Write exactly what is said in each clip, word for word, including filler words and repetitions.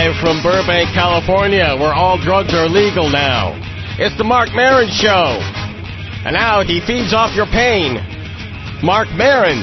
live from Burbank, California, where all drugs are legal now. It's the Marc Maron Show. And now he feeds off your pain. Marc Maron.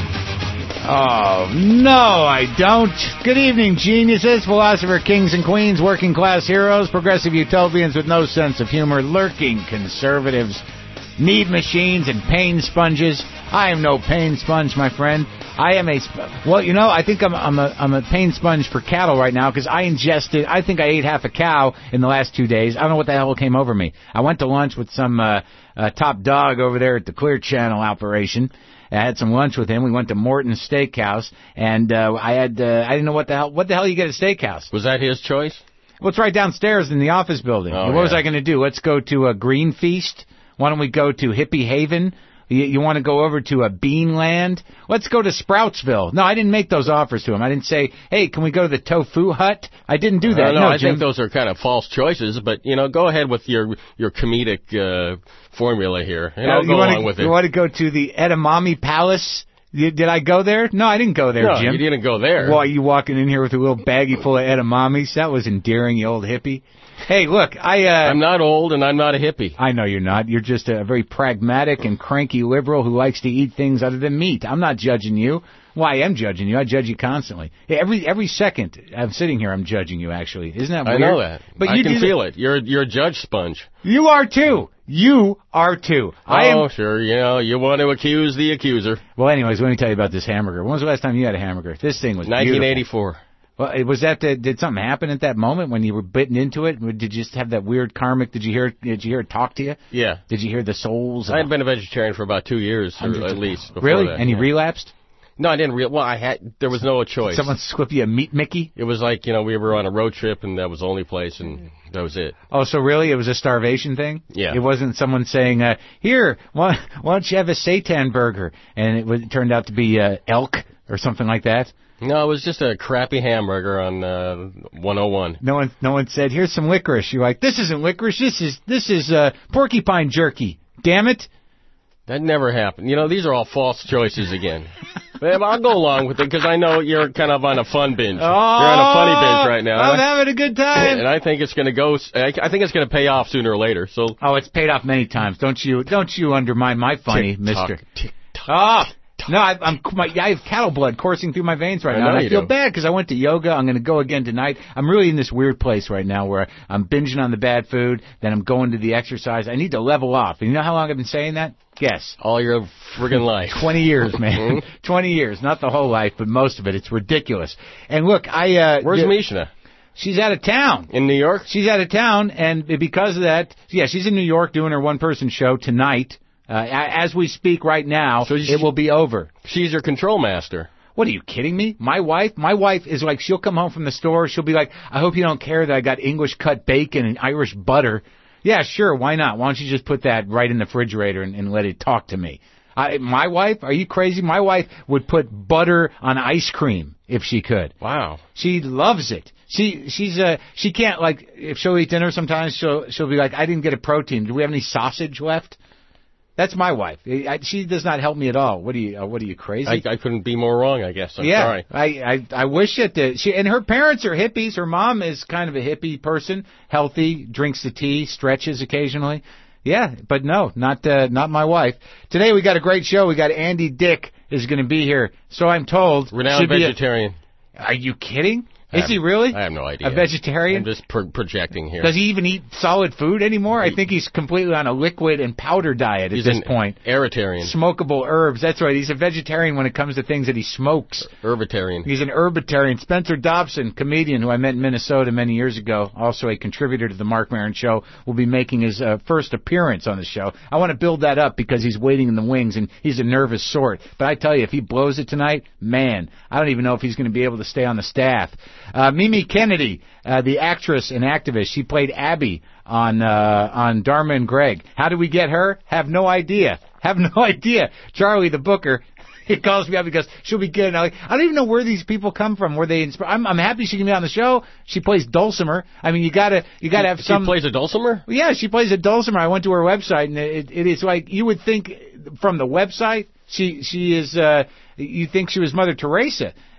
Oh, no, I don't. Good evening, geniuses, philosopher kings and queens, working class heroes, progressive utopians with no sense of humor, lurking conservatives, need machines, and pain sponges. I am no pain sponge, my friend. I am a, sp- well, you know, I think I'm, I'm a, I'm a pain sponge for cattle right now because I ingested, I think I ate half a cow in the last two days. I don't know what the hell came over me. I went to lunch with some uh, uh, top dog over there at the Clear Channel operation. I had some lunch with him. We went to Morton's Steakhouse, and uh, I had, uh, I didn't know what the hell, what the hell you get at a steakhouse? Was that his choice? Well, it's right downstairs in the office building. Oh, what yeah. was I going to do? Let's go to a Green Feast. Why don't we go to Hippie Haven? You, you want to go over to a Beanland? Let's go to Sproutsville. No, I didn't make those offers to him. I didn't say, hey, can we go to the Tofu Hut? I didn't do that. Uh, no, no, I Jim. think those are kind of false choices, but, you know, go ahead with your your comedic uh, formula here, and Uh, I'll you go wanna, along with it. You want to go to the Edamame Palace? You, did I go there? No, I didn't go there, no, Jim. you didn't go there. Why, you walking in here with a little baggie full of edamames? That was endearing, you old hippie. Hey, look, I... Uh, I'm not old, and I'm not a hippie. I know you're not. You're just a very pragmatic and cranky liberal who likes to eat things other than meat. I'm not judging you. Well, I am judging you. I judge you constantly. Every every second I'm sitting here, I'm judging you, actually. Isn't that weird? I know that. But I you can do feel that. it. You're, you're a judge sponge. You are, too. You are, too. I oh, am... sure. You know, you want to accuse the accuser. Well, anyways, let me tell you about this hamburger. When was the last time you had a hamburger? This thing was nineteen beautiful. eighty-four. Well, was that the, did something happen at that moment when you were bitten into it? Did you just have that weird karmic? Did you hear? Did you hear it talk to you? Yeah. Did you hear the souls? I had been a vegetarian for about two years, or at least. Before Really? that, And you yeah. relapsed? No, I didn't. Re- well, I had. There was no choice. Someone slip you a meat Mickey? It was like, you know, we were on a road trip, and that was the only place, and that was it. Oh, so really it was a starvation thing? Yeah. It wasn't someone saying, uh, here, why, why don't you have a seitan burger? And it, was, it turned out to be uh, elk or something like that? No, it was just a crappy hamburger on uh, one oh one. No one, no one said, here's some licorice. You're like, this isn't licorice. This is this is uh, porcupine jerky. Damn it. That never happened. You know, these are all false choices again. But I'll go along with it because I know you're kind of on a fun binge. Oh, you're on a funny binge right now. I'm having a good time. And I think it's going to go. I think it's going to pay off sooner or later. So. Oh, it's paid off many times. Don't you? Don't you undermine my funny, Tick-tock, Mister? tick-tock, Oh. tick-tock. No, I, I'm. My, I have cattle blood coursing through my veins right I now, know and I you feel do. bad because I went to yoga. I'm going to go again tonight. I'm really in this weird place right now where I'm binging on the bad food, then I'm going to the exercise. I need to level off. And you know how long I've been saying that? Guess. All your friggin' life. Twenty years, man. Twenty years, not the whole life, but most of it. It's ridiculous. And look, I. Uh, Where's the, Mishna? She's out of town. In New York? She's out of town, and because of that, yeah, she's in New York doing her one-person show tonight. Uh, as we speak right now, So it will be over. She's your control master. What, are you kidding me? My wife? My wife is like, she'll come home from the store, she'll be like, I hope you don't care that I got English cut bacon and Irish butter. Yeah, sure, why not? Why don't you just put that right in the refrigerator and, and let it talk to me? I, my wife? Are you crazy? My wife would put butter on ice cream if she could. Wow. She loves it. She she's uh she can't, like, if she'll eat dinner sometimes she'll she'll be like, I didn't get a protein. Do we have any sausage left? That's my wife. I, she does not help me at all. What are you? Uh, what are you crazy? I, I couldn't be more wrong, I guess. I'm yeah, sorry. I, I I wish it. Did. She and her parents are hippies. Her mom is kind of a hippie person, healthy, drinks the tea, stretches occasionally. Yeah, but no, not uh, not my wife. Today we got a great show. We got Andy Dick is going to be here. So I'm told. Renowned vegetarian. A, are you kidding? Is have, he really? I have no idea. A vegetarian? I'm just pro- projecting here. Does he even eat solid food anymore? I think he's completely on a liquid and powder diet at he's this an point. Herbitarian. Smokable herbs. That's right. He's a vegetarian when it comes to things that he smokes. Herbitarian. He's an herbitarian. Spencer Dobson, comedian who I met in Minnesota many years ago, also a contributor to the Marc Maron Show, will be making his uh, first appearance on the show. I want to build that up because he's waiting in the wings and he's a nervous sort. But I tell you, if he blows it tonight, man, I don't even know if he's going to be able to stay on the staff. Uh, Mimi Kennedy, uh, the actress and activist, she played Abby on uh, on Dharma and Greg. How did we get her? Have no idea. Have no idea. Charlie, the booker, he calls me up because she'll be good. And I'm like, I don't even know where these people come from. Where they inspire? I'm, I'm happy she can be on the show. She plays dulcimer. I mean, you gotta you gotta have she some. She plays a dulcimer? Yeah, she plays a dulcimer. I went to her website, and it, it is like you would think from the website. She she is. Uh, you think she was Mother Teresa.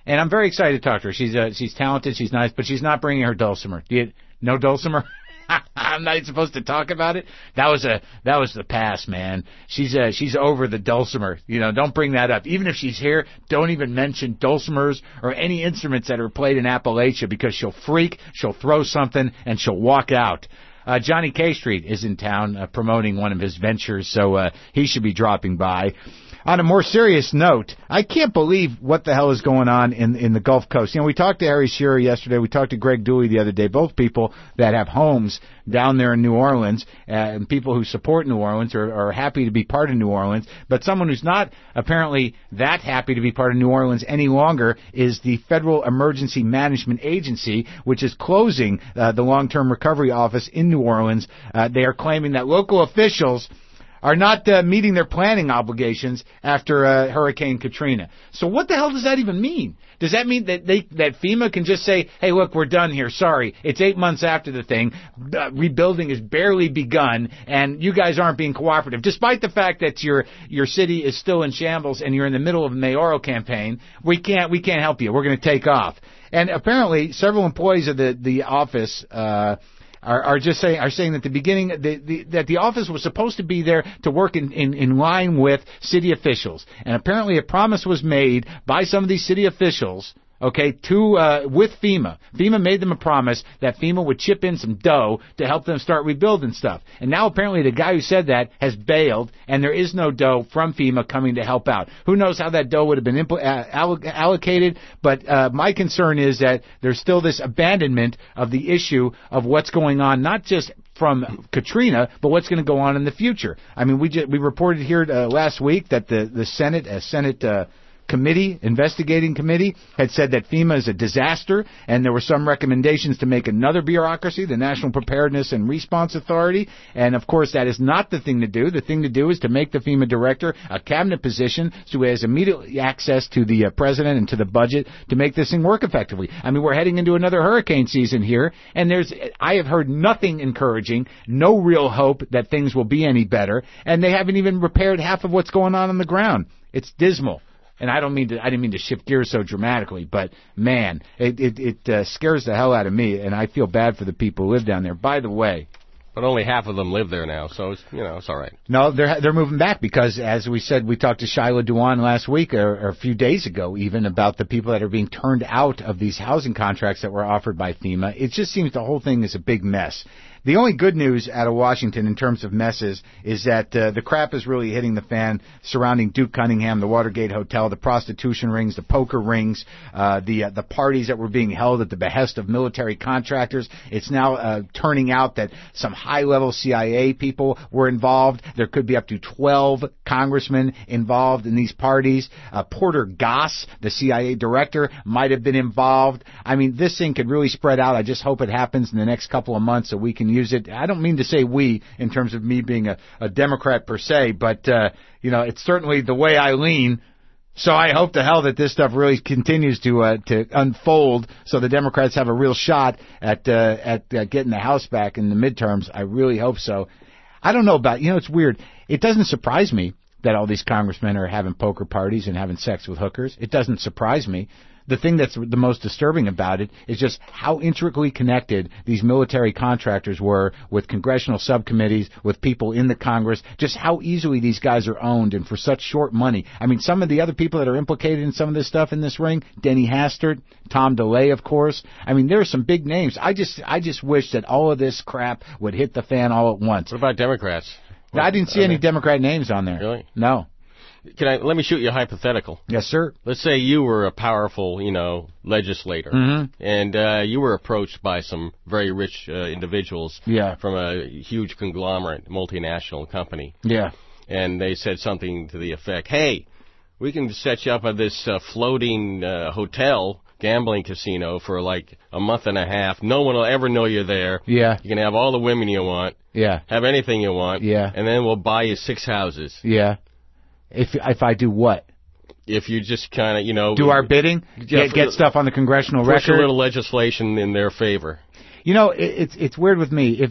and I'm very excited to talk to her. She's uh, she's talented, she's nice, but she's not bringing her dulcimer. Do you, no dulcimer? I'm not even supposed to talk about it. That was a that was the past, man. She's uh, she's over the dulcimer. You know, don't bring that up. Even if she's here, don't even mention dulcimers or any instruments that are played in Appalachia, because she'll freak, she'll throw something, and she'll walk out. Uh, Johnny K Street is in town uh, promoting one of his ventures, so uh, he should be dropping by. On a more serious note, I can't believe what the hell is going on in in the Gulf Coast. You know, we talked to Harry Shearer yesterday. We talked to Greg Dewey the other day, both people that have homes down there in New Orleans, uh, and people who support New Orleans or are happy to be part of New Orleans. But someone who's not apparently that happy to be part of New Orleans any longer is the Federal Emergency Management Agency, which is closing uh, the long-term recovery office in New Orleans. Uh, they are claiming that local officials are not uh, meeting their planning obligations after uh, Hurricane Katrina. So what the hell does that even mean? Does that mean that they that FEMA can just say, hey, look, we're done here. Sorry, it's eight months after the thing. Uh, rebuilding has barely begun, and you guys aren't being cooperative, despite the fact that your your city is still in shambles and you're in the middle of a mayoral campaign. We can't we can't help you. We're going to take off. And apparently, several employees of the the office Uh, Are, are just saying are saying that the beginning the, the, that the office was supposed to be there to work in, in, in line with city officials, and apparently a promise was made by some of these city officials, okay, to uh, with FEMA. FEMA made them a promise that FEMA would chip in some dough to help them start rebuilding stuff. And now apparently the guy who said that has bailed, and there is no dough from FEMA coming to help out. Who knows how that dough would have been impl- uh, allocated, but uh, my concern is that there's still this abandonment of the issue of what's going on, not just from Katrina, but what's going to go on in the future. I mean, we just, we reported here uh, last week that the, the Senate, uh, Senate, uh, committee, investigating committee, had said that FEMA is a disaster, and there were some recommendations to make another bureaucracy, the National Preparedness and Response Authority, and of course that is not the thing to do. The thing to do is to make the FEMA director a cabinet position so he has immediate access to the uh, president and to the budget to make this thing work effectively. I mean, we're heading into another hurricane season here, and there's, I have heard nothing encouraging, no real hope that things will be any better, and they haven't even repaired half of what's going on on the ground. It's dismal. And I don't mean to, I didn't mean to shift gears so dramatically, but man, it, it, it uh, scares the hell out of me, and I feel bad for the people who live down there. By the way, but only half of them live there now, so it's, you know, it's all right. No, they're they're moving back because, as we said, we talked to Shiloh Dewan last week, or, or a few days ago even, about the people that are being turned out of these housing contracts that were offered by FEMA. It just seems the whole thing is a big mess. The only good news out of Washington in terms of messes is that uh, the crap is really hitting the fan surrounding Duke Cunningham, the Watergate Hotel, the prostitution rings, the poker rings, uh, the uh, the parties that were being held at the behest of military contractors. It's now uh, turning out that some high-level C I A people were involved. There could be up to twelve congressmen involved in these parties. Uh, Porter Goss, the C I A director, might have been involved. I mean, this thing could really spread out. I just hope it happens in the next couple of months so we can use it. I don't mean to say we in terms of me being a, a Democrat per se, but, uh, you know, it's certainly the way I lean. So I hope to hell that this stuff really continues to uh, to unfold so the Democrats have a real shot at uh, at uh, getting the House back in the midterms. I really hope so. I don't know about, you know, it's weird. It doesn't surprise me that all these congressmen are having poker parties and having sex with hookers. It doesn't surprise me. The thing that's the most disturbing about it is just how intricately connected these military contractors were with congressional subcommittees, with people in the Congress, just how easily these guys are owned and for such short money. I mean, some of the other people that are implicated in some of this stuff in this ring, Denny Hastert, Tom DeLay, of course. I mean, there are some big names. I just, I just wish that all of this crap would hit the fan all at once. What about Democrats? What, I didn't see any Democrat names on there. Really? No. Can I, let me shoot you a hypothetical. Yes, sir. Let's say you were a powerful, you know, legislator, mm-hmm. and uh, you were approached by some very rich uh, individuals yeah. from a huge conglomerate, multinational company. Yeah. And they said something to the effect, hey, we can set you up at this uh, floating uh, hotel, gambling casino for like a month and a half. No one will ever know you're there. Yeah. You can have all the women you want. Yeah. Have anything you want. Yeah. And then we'll buy you six houses. Yeah. If if I do what? If you just kind of, you know... Do our bidding? Yeah, get, get stuff on the congressional push record? Push a little legislation in their favor. You know, it, it's it's weird with me. If if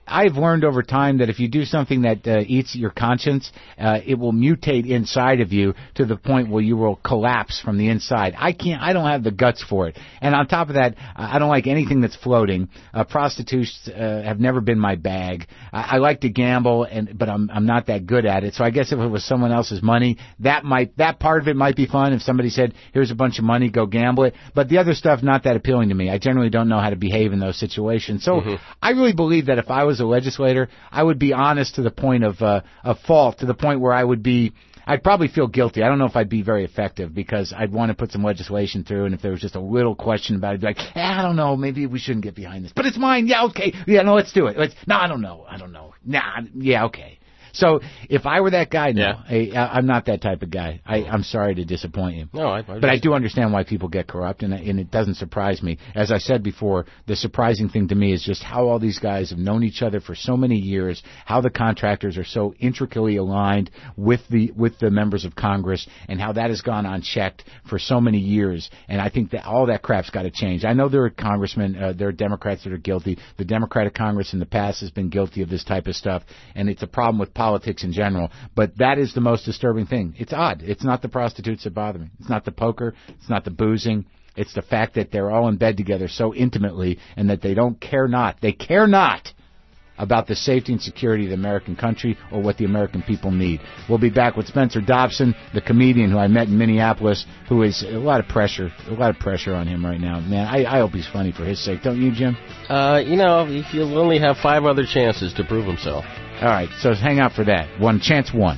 I've learned over time that if you do something that uh, eats your conscience, uh, it will mutate inside of you to the point where you will collapse from the inside. I can't, I don't have the guts for it. And on top of that, I don't like anything that's floating. Uh, prostitutes uh, have never been my bag. I, I like to gamble, and but I'm I'm not that good at it. So I guess if it was someone else's money, that might that part of it might be fun. If somebody said, "Here's a bunch of money, go gamble it," but the other stuff not that appealing to me. I generally don't know how to behave in those situations. So mm-hmm. I really believe that if I was a legislator, I would be honest to the point of uh, of fault, to the point where I would be. I'd probably feel guilty. I don't know if I'd be very effective because I'd want to put some legislation through, and if there was just a little question about it, I'd be like, eh, I don't know, maybe we shouldn't get behind this. But it's mine. Yeah, okay. Yeah, no, let's do it. Let's, no, I don't know. I don't know. Nah, yeah, okay. So if I were that guy, no, yeah. I, I'm not that type of guy. I, I'm sorry to disappoint you. No, I, I but just... I do understand why people get corrupt, and, and it doesn't surprise me. As I said before, the surprising thing to me is just how all these guys have known each other for so many years, how the contractors are so intricately aligned with the with the members of Congress, and how that has gone unchecked for so many years. And I think that all that crap's got to change. I know there are congressmen, uh, there are Democrats that are guilty. The Democratic Congress in the past has been guilty of this type of stuff, and it's a problem with politics in general. But that is the most disturbing thing. It's odd. It's not the prostitutes that bother me. It's not the poker. It's not the boozing. It's the fact that they're all in bed together so intimately, and that they don't care not. They care not about the safety and security of the American country or what the American people need. We'll be back with Spencer Dobson, the comedian who I met in Minneapolis, who is a lot of pressure, a lot of pressure on him right now. Man, I, I hope he's funny for his sake. Don't you, Jim? Uh, you know, if you'll only have five other chances to prove himself. All right, so hang out for that. One chance, one.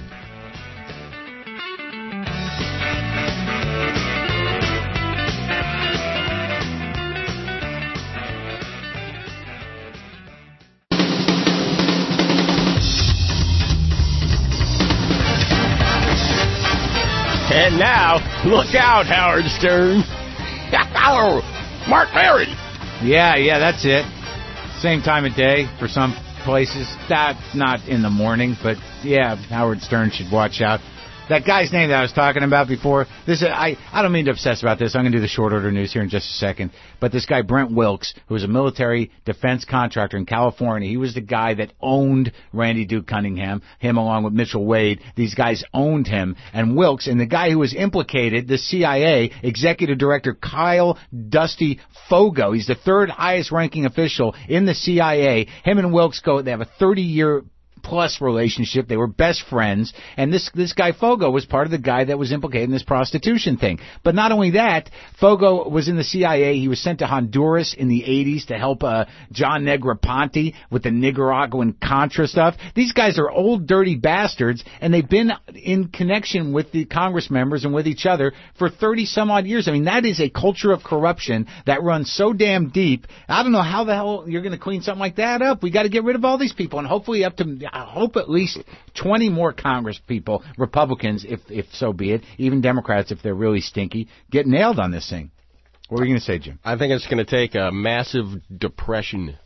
And now, look out, Howard Stern. Hello, Mark Perry. Yeah, yeah, that's it. Same time of day for some places. That's not in the morning, but yeah, Howard Stern should watch out. That guy's name that I was talking about before, this I, I don't mean to obsess about this. I'm going to do the short order news here in just a second. But this guy, Brent Wilkes, who was a military defense contractor in California, he was the guy that owned Randy Duke Cunningham, him along with Mitchell Wade. These guys owned him. And Wilkes, and the guy who was implicated, the C I A, Executive Director Kyle Dusty Fogo, he's the third highest ranking official in the C I A. Him and Wilkes go, they have a thirty-year plus relationship. They were best friends, and this this guy Fogo was part of the guy that was implicated in this prostitution thing. But not only that, Fogo was in the C I A. He was sent to Honduras in the eighties to help uh, John Negroponte with the Nicaraguan Contra stuff. These guys are old, dirty bastards, and they've been in connection with the Congress members and with each other for thirty some odd years. I mean, that is a culture of corruption that runs so damn deep. I don't know how the hell you're going to clean something like that up. We got to get rid of all these people, and hopefully up to I hope at least twenty more Congress people, Republicans, if if so be it, even Democrats, if they're really stinky, get nailed on this thing. What were you going to say, Jim? I think it's going to take a massive depression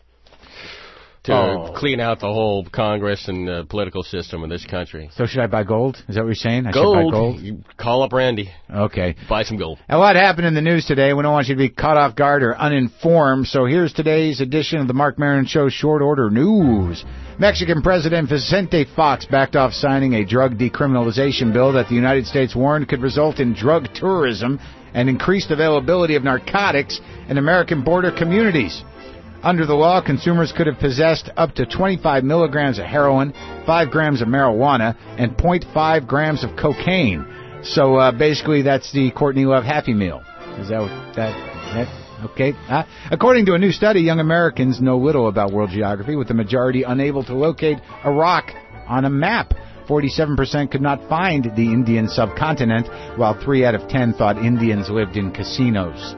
to oh. clean out the whole Congress and uh, political system in this country. So should I buy gold? Is that what you're saying? I gold. should buy gold? You call up Randy. Okay. Buy some gold. A lot happened in the news today. We don't want you to be caught off guard or uninformed. So here's today's edition of the Mark Maron Show Short Order News. Mexican President Vicente Fox backed off signing a drug decriminalization bill that the United States warned could result in drug tourism and increased availability of narcotics in American border communities. Under the law, consumers could have possessed up to twenty-five milligrams of heroin, five grams of marijuana, and zero point five grams of cocaine. So uh, basically, that's the Courtney Love Happy Meal. Is that what that? that okay. Uh, according to a new study, young Americans know little about world geography, with the majority unable to locate a rock on a map. forty-seven percent could not find the Indian subcontinent, while three out of ten thought Indians lived in casinos.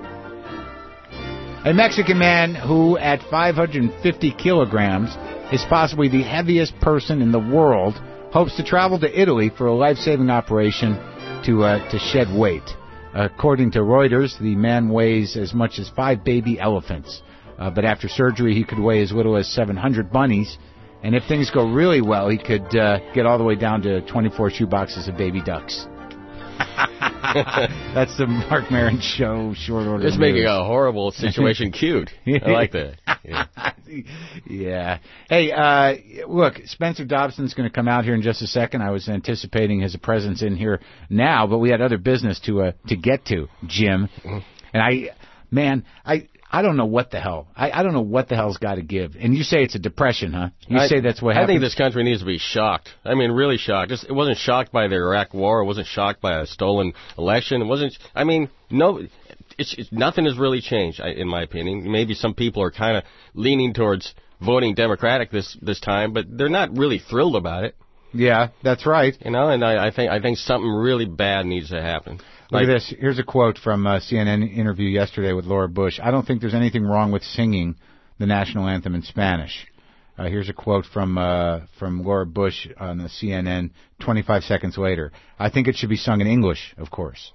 A Mexican man who, at five hundred fifty kilograms, is possibly the heaviest person in the world, hopes to travel to Italy for a life-saving operation to uh, to shed weight. According to Reuters, the man weighs as much as five baby elephants. Uh, but after surgery, he could weigh as little as seven hundred bunnies. And if things go really well, he could uh, get all the way down to twenty-four shoeboxes of baby ducks. That's the Mark Maron Show Short Order. It's making a horrible situation cute. I like that. Yeah. yeah. Hey, uh, look, Spencer Dobson's going to come out here in just a second. I was anticipating his presence in here now, but we had other business to uh, to get to, Jim. And I, man, I. I don't know what the hell. I, I don't know what the hell's got to give. And you say it's a depression, huh? You I, say that's what happened? I think this country needs to be shocked. I mean, really shocked. Just, it wasn't shocked by the Iraq War. It wasn't shocked by a stolen election. It wasn't. I mean, no. It's, it's nothing has really changed, in my opinion. Maybe some people are kind of leaning towards voting Democratic this this time, but they're not really thrilled about it. Yeah, that's right. You know, and I, I think I think something really bad needs to happen. Look like, at this. Here's a quote from a C N N interview yesterday with Laura Bush. I don't think there's anything wrong with singing the national anthem in Spanish. Uh, here's a quote from uh, from Laura Bush on the C N N twenty-five seconds later. I think it should be sung in English, of course.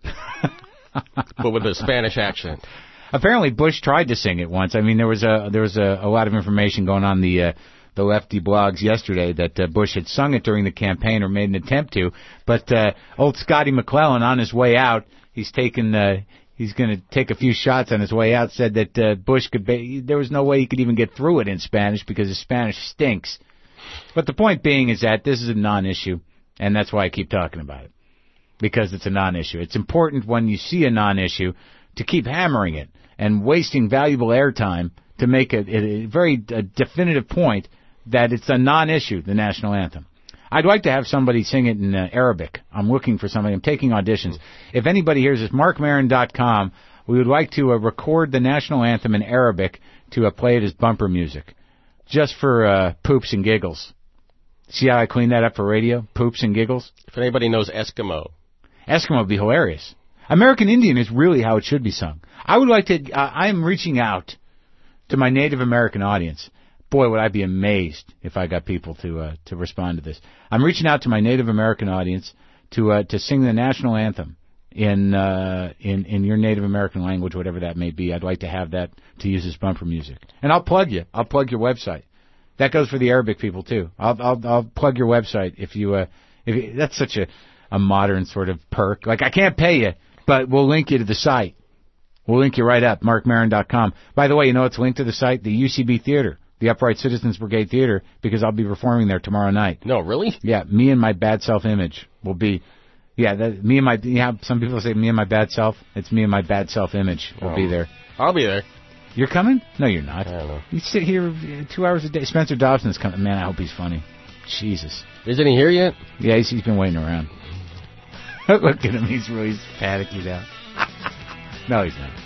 But with a Spanish accent. Apparently, Bush tried to sing it once. I mean, there was a there was a, a lot of information going on the uh, the lefty blogs yesterday that uh, Bush had sung it during the campaign or made an attempt to. But uh, old Scotty McClellan, on his way out, he's taken uh, he's going to take a few shots on his way out. Said that uh, Bush could be, there was no way he could even get through it in Spanish because his Spanish stinks. But the point being is that this is a non-issue, and that's why I keep talking about it. Because it's a non-issue. It's important when you see a non-issue to keep hammering it and wasting valuable airtime to make a, a very a definitive point that it's a non-issue, the national anthem. I'd like to have somebody sing it in uh, Arabic. I'm looking for somebody. I'm taking auditions. If anybody hears this, mark maron dot com, we would like to uh, record the national anthem in Arabic to uh, play it as bumper music, just for uh, poops and giggles. See how I cleaned that up for radio? Poops and giggles. If anybody knows Eskimo. Eskimo would be hilarious. American Indian is really how it should be sung. I would like to, uh, I am reaching out to my Native American audience. Boy, would I be amazed if I got people to uh, to respond to this. I'm reaching out to my Native American audience to uh, to sing the national anthem in uh, in in your Native American language, whatever that may be. I'd like to have that to use as bumper music. And I'll plug you. I'll plug your website. That goes for the Arabic people too. I'll I'll, I'll plug your website if you uh, if you, that's such a a modern sort of perk. Like, I can't pay you, but we'll link you to the site. We'll link you right up, mark maron dot com. By the way, you know what's linked to the site? The U C B Theater, the Upright Citizens Brigade Theater, because I'll be performing there tomorrow night. No, really? Yeah, me and my bad self-image will be, yeah, that, me and my, yeah, some people say me and my bad self. It's me and my bad self-image will um, be there. I'll be there. You're coming? No, you're not. I don't know. You sit here two hours a day. Spencer Dobson's coming. Man, I hope he's funny. Jesus. Isn't he here yet? Yeah, he's, he's been waiting around. Look at him. He's really panicky now. No, he's not.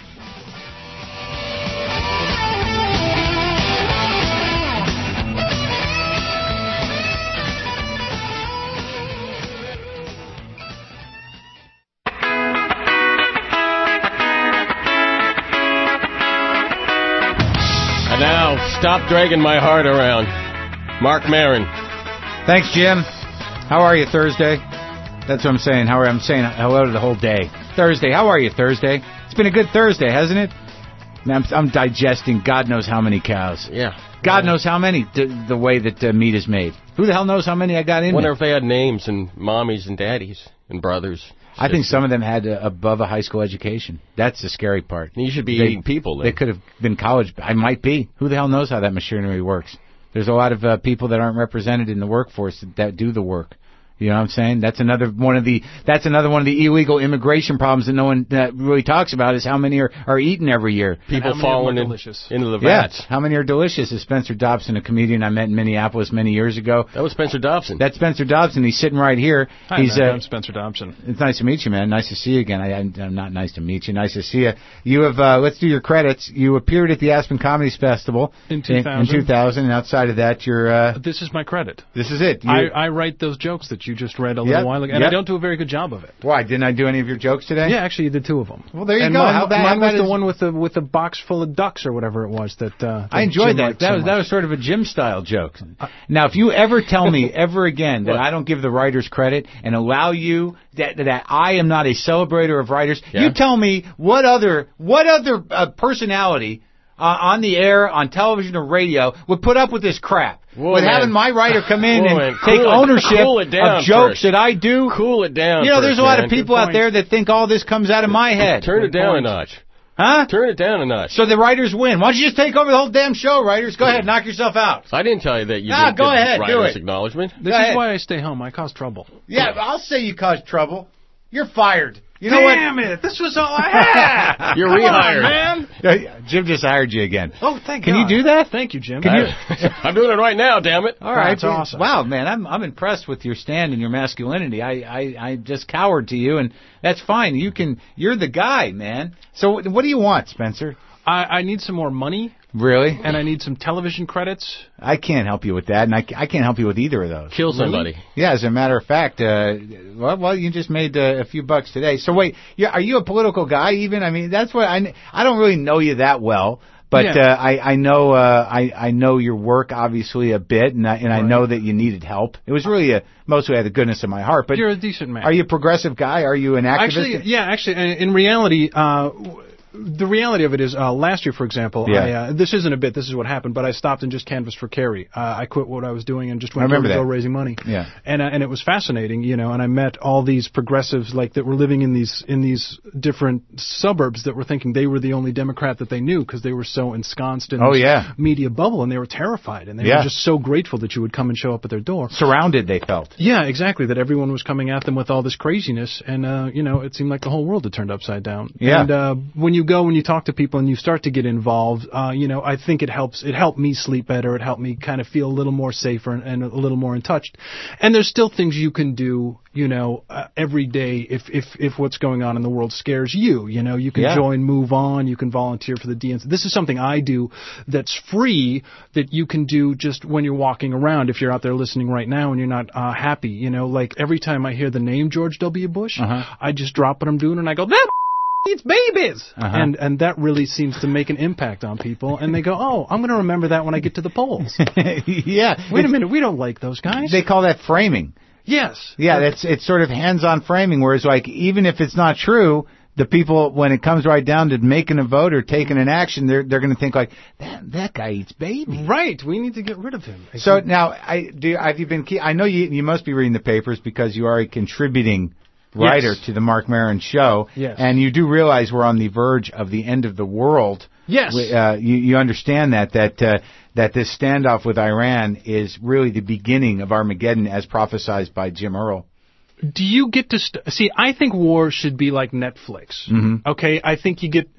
And now, stop dragging my heart around. Mark Maron. Thanks, Jim. How are you, Thursday? That's what I'm saying. How are I'm saying hello to the whole day. Thursday. How are you, Thursday? It's been a good Thursday, hasn't it? I'm, I'm digesting God knows how many cows. Yeah. God yeah. knows how many, d- the way that uh, meat is made. Who the hell knows how many I got in Wonder me? if they had names and mommies and daddies and brothers. I sisters. think some of them had uh, above a high school education. That's the scary part. You should be they, eating people then. They could have been college. I might be. Who the hell knows how that machinery works? There's a lot of uh, people that aren't represented in the workforce that, that do the work. You know what I'm saying? That's another one of the that's another one of the illegal immigration problems that no one uh, really talks about is how many are, are eaten every year. People falling in, into the vats. Yeah, how many are delicious? Is Spencer Dobson, a comedian I met in Minneapolis many years ago. That was Spencer Dobson. That's Spencer Dobson. He's sitting right here. Hi, He's, man. Uh, I'm Spencer Dobson. It's nice to meet you, man. Nice to see you again. I, I'm not nice to meet you. Nice to see you. You have, uh, let's do your credits. You appeared at the Aspen Comedy Festival in two thousand. In, in two thousand, and outside of that, you're... Uh, this is my credit. This is it. I, I write those jokes that you just read a little yep. while ago, and yep. I don't do a very good job of it. Why? Didn't I do any of your jokes today? Yeah, actually, you did two of them. Well, there you and go. Mine, how bad, mine how bad was is... the one with the with the box full of ducks or whatever it was that. Uh, that I enjoyed Jim that. That so was much. that was sort of a Jim style joke. Uh, now, if you ever tell me ever again that I don't give the writers credit and allow you that that I am not a celebrator of writers, yeah. you tell me what other what other uh, personality uh, on the air, on television or radio would put up with this crap. Whoa, with man. having my writer come in Whoa, and man. take cool ownership cool it down of jokes first. that I do. Cool it down You know, first, there's a lot man. of people out there that think all this comes out of my head. Turn Good it down point. a notch. Huh? Turn it down a notch. So the writers win. Why don't you just take over the whole damn show, writers? Go ahead, knock yourself out. I didn't tell you that you Ah, didn't go get ahead, do writer's it. acknowledgement. This Go is ahead. why I stay home. I cause trouble. Yeah, I'll say you caused trouble. You're fired. You know Damn it! This was all I had. You're Come on, rehired. man. what? Jim just hired you again. Oh, thank Can God. you do that? Thank you, Jim. Can you? I, I'm doing it right now, damn it. All right, That's awesome. Wow, man, I'm I'm impressed with your stand and your masculinity. I, I I just cowered to you, and that's fine. You can. You're the guy, man. So what do you want, Spencer? I, I need some more money, Really? and I need some television credits. I can't help you with that, and I, I can't help you with either of those. Kill somebody. Yeah, as a matter of fact, uh, well, well, you just made uh, a few bucks today. So wait, you, are you a political guy even? I mean, that's what I I don't really know you that well. But Yeah. uh, I I know uh, I I know your work obviously a bit, and I and I Right. know that you needed help. It was really a, mostly out of the goodness of my heart. But You're a decent man. are you a progressive guy? Are you an activist? Actually, yeah, actually, uh, in reality, uh, w- the reality of it is, uh, last year, for example, Yeah. I, uh, this isn't a bit, this is what happened, but I stopped and just canvassed for Kerry. Uh, I quit what I was doing and just went I remember door to door that. raising money. Yeah. And, uh, and it was fascinating, you know, and I met all these progressives, like, that were living in these, in these different suburbs that were thinking they were the only Democrat that they knew because they were so ensconced in Oh, this yeah. media bubble, and they were terrified, and they Yeah. were just so grateful that you would come and show up at their door. Surrounded, they felt. Yeah, exactly. That everyone was coming at them with all this craziness, and uh, you know, it seemed like the whole world had turned upside down. Yeah. And uh, when you go and you talk to people and you start to get involved, uh, you know, I think it helps. It helped me sleep better. It helped me kind of feel a little more safer and, and a little more in touch. And there's still things you can do, you know, uh, every day if if if what's going on in the world scares you. You know, you can Yeah. join Move On. You can volunteer for the D N C. This is something I do that's free that you can do just when you're walking around. If you're out there listening right now and you're not uh, happy, you know, like every time I hear the name George W. Bush, Uh-huh. I just drop what I'm doing and I go, that needs babies. Uh-huh. And and that really seems to make an impact on people. And they go, oh, I'm going to remember that when I get to the polls. yeah. Wait a It's- minute, we don't like those guys. They call that framing. yes. Yeah, that's it's sort of hands-on framing. Whereas, like, even if it's not true, the people, when it comes right down to making a vote or taking an action, they're they're going to think like that that guy eats baby. Right. We need to get rid of him. I So think- now, I do. Have you been? Key, I know you you must be reading the papers because you are a contributing writer Yes. to the Mark Maron Show. Yes. And you do realize we're on the verge of the end of the world. Yes. We- Uh, you, you understand that that uh, that this standoff with Iran is really the beginning of Armageddon, as prophesized by Jim Earl. Do you get to st- see? I think war should be like Netflix. Mhm. Okay, I think you get.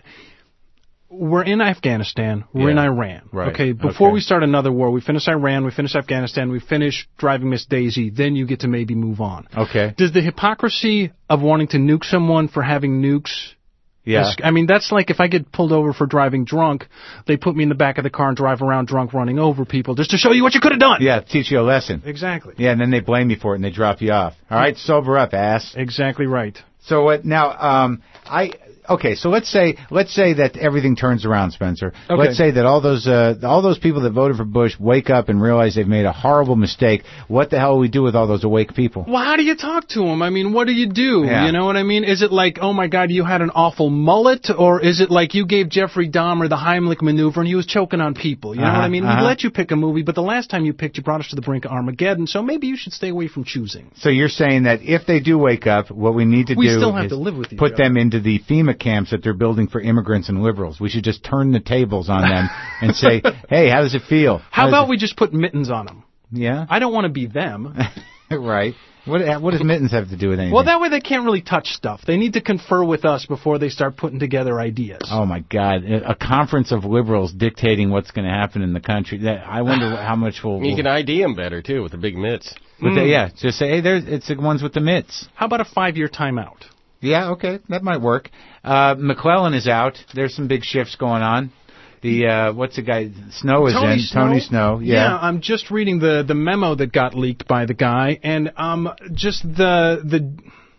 We're in Afghanistan. We're in Yeah. Iran. Right. Okay. Before Okay. we start another war, we finish Iran. We finish Afghanistan. We finish driving Miss Daisy. Then you get to maybe move on. Okay. Does the hypocrisy of wanting to nuke someone for having nukes? Yeah. I mean, that's like if I get pulled over for driving drunk, they put me in the back of the car and drive around drunk, running over people just to show you what you could have done. Yeah. Teach you a lesson. Exactly. Yeah, and then they blame you for it and they drop you off. All right, sober up, ass. Exactly right. So what now? Um, I okay. So let's say let's say that everything turns around, Spencer. Okay. Let's say that all those uh, all those people that voted for Bush wake up and realize they've made a horrible mistake. What the hell will we do with all those awake people? Well, how do you talk to them? I mean, what do you do? Yeah. You know what I mean? Is it like, oh my God, you had an awful mullet? Or is it like you gave Jeffrey Dahmer the Heimlich maneuver and he was choking on people? You know Uh-huh, what I mean? uh-huh. We let you pick a movie, but the last time you picked, you brought us to the brink of Armageddon, so maybe you should stay away from choosing. So you're saying that if they do wake up, what we need to We do still have is to live with each put other. them into the FEMA camps that they're building for immigrants and liberals. We should just turn the tables on them and say, hey, how does it feel? How does about it- we just put mittens on them? Yeah, I don't want to be them. right. What what does mittens have to do with anything? Well, that way they can't really touch stuff. They need to confer with us before they start putting together ideas. Oh my God! A conference of liberals dictating what's going to happen in the country. That I wonder how much will. You can I D them better, too, with the big mitts. With the, yeah, just say, hey, there's it's the ones with the mitts. How about a five-year timeout? Yeah, okay, that might work. Uh, McClellan is out. There's some big shifts going on. The uh, what's the guy? Snow is Tony in. Snow? Tony Snow. Yeah. Yeah, I'm just reading the the memo that got leaked by the guy, and um, just the the.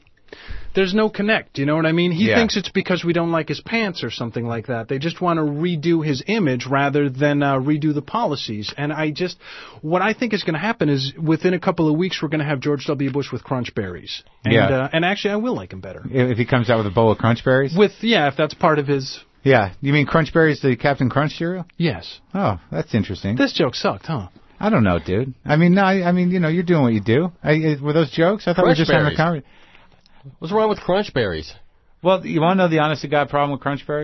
There's no connect, you know what I mean? He Yeah. thinks it's because we don't like his pants or something like that. They just want to redo his image rather than uh, redo the policies. And I just, what I think is going to happen is within a couple of weeks we're going to have George W. Bush with crunch berries. And, Yeah. uh, and actually I will like him better. If if he comes out with a bowl of Crunch Berries. With, yeah, if that's part of his, Yeah. You mean Crunch Berries, the Captain Crunch cereal? yes. Oh, that's interesting. This joke sucked, huh? I don't know, dude. I mean, no, I, I mean, you know, you're doing what you do. I, were those jokes? I thought we were Crunch just having a Berries. conversation. What's wrong with crunch berries? Well, you want to know the honest to God problem with Crunch Berries?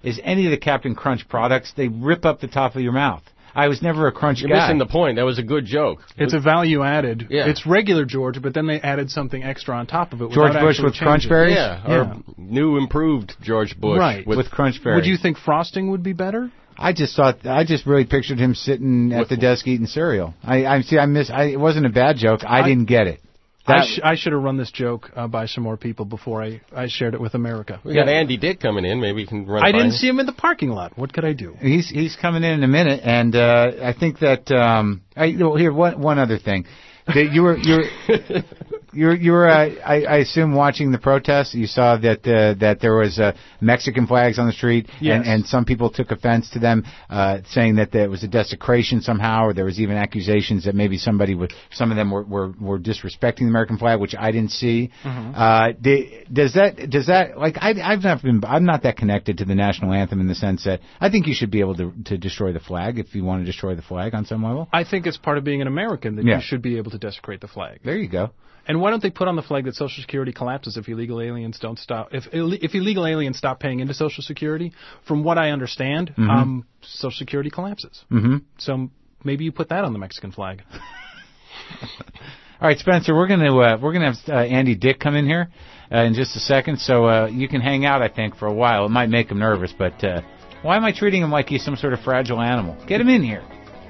is any of the Captain Crunch products, they rip up the top of your mouth. I was never a Crunch You're guy. missing the point. That was a good joke. It's a value added. Yeah. It's regular George, but then they added something extra on top of it. George without Bush actually with Crunch changing. Berries? Yeah, Yeah. or new improved George Bush. Right. With, With, Crunch Berries. Would you think frosting would be better? I just thought I just really pictured him sitting at With- the desk eating cereal. I, I see. I miss. I, it wasn't a bad joke. I, I- didn't get it. I, That- sh- I should have run this joke uh, by some more people before I, I shared it with America. we got Andy Dick coming in. Maybe he can run I by didn't him. see him in the parking lot. What could I do? He's he's coming in in a minute, and uh, I think that um, I well, here one one other thing. That you were you were you were, you were uh, I, I assume watching the protests. You saw that uh, that there was uh, Mexican flags on the street, Yes. and, and some people took offense to them, uh, saying that there was a desecration somehow, or there was even accusations that maybe somebody would some of them were were, were disrespecting the American flag, which I didn't see. Mm-hmm. Uh, di- does that does that like I I've not been I'm not that connected to the national anthem in the sense that I think you should be able to to destroy the flag if you want to destroy the flag on some level. I think it's part of being an American that Yeah. you should be able to desecrate the flag. There you go. And why don't they put on the flag that Social Security collapses if illegal aliens don't stop? If Ill- if illegal aliens stop paying into Social Security, from what I understand, Mm-hmm. um, Social Security collapses. Mm-hmm. So maybe you put that on the Mexican flag. All right, Spencer, we're gonna uh, we're gonna have uh, Andy Dick come in here uh, in just a second, so uh, you can hang out, I think, for a while. It might make him nervous, but uh, why am I treating him like he's some sort of fragile animal? Get him in here.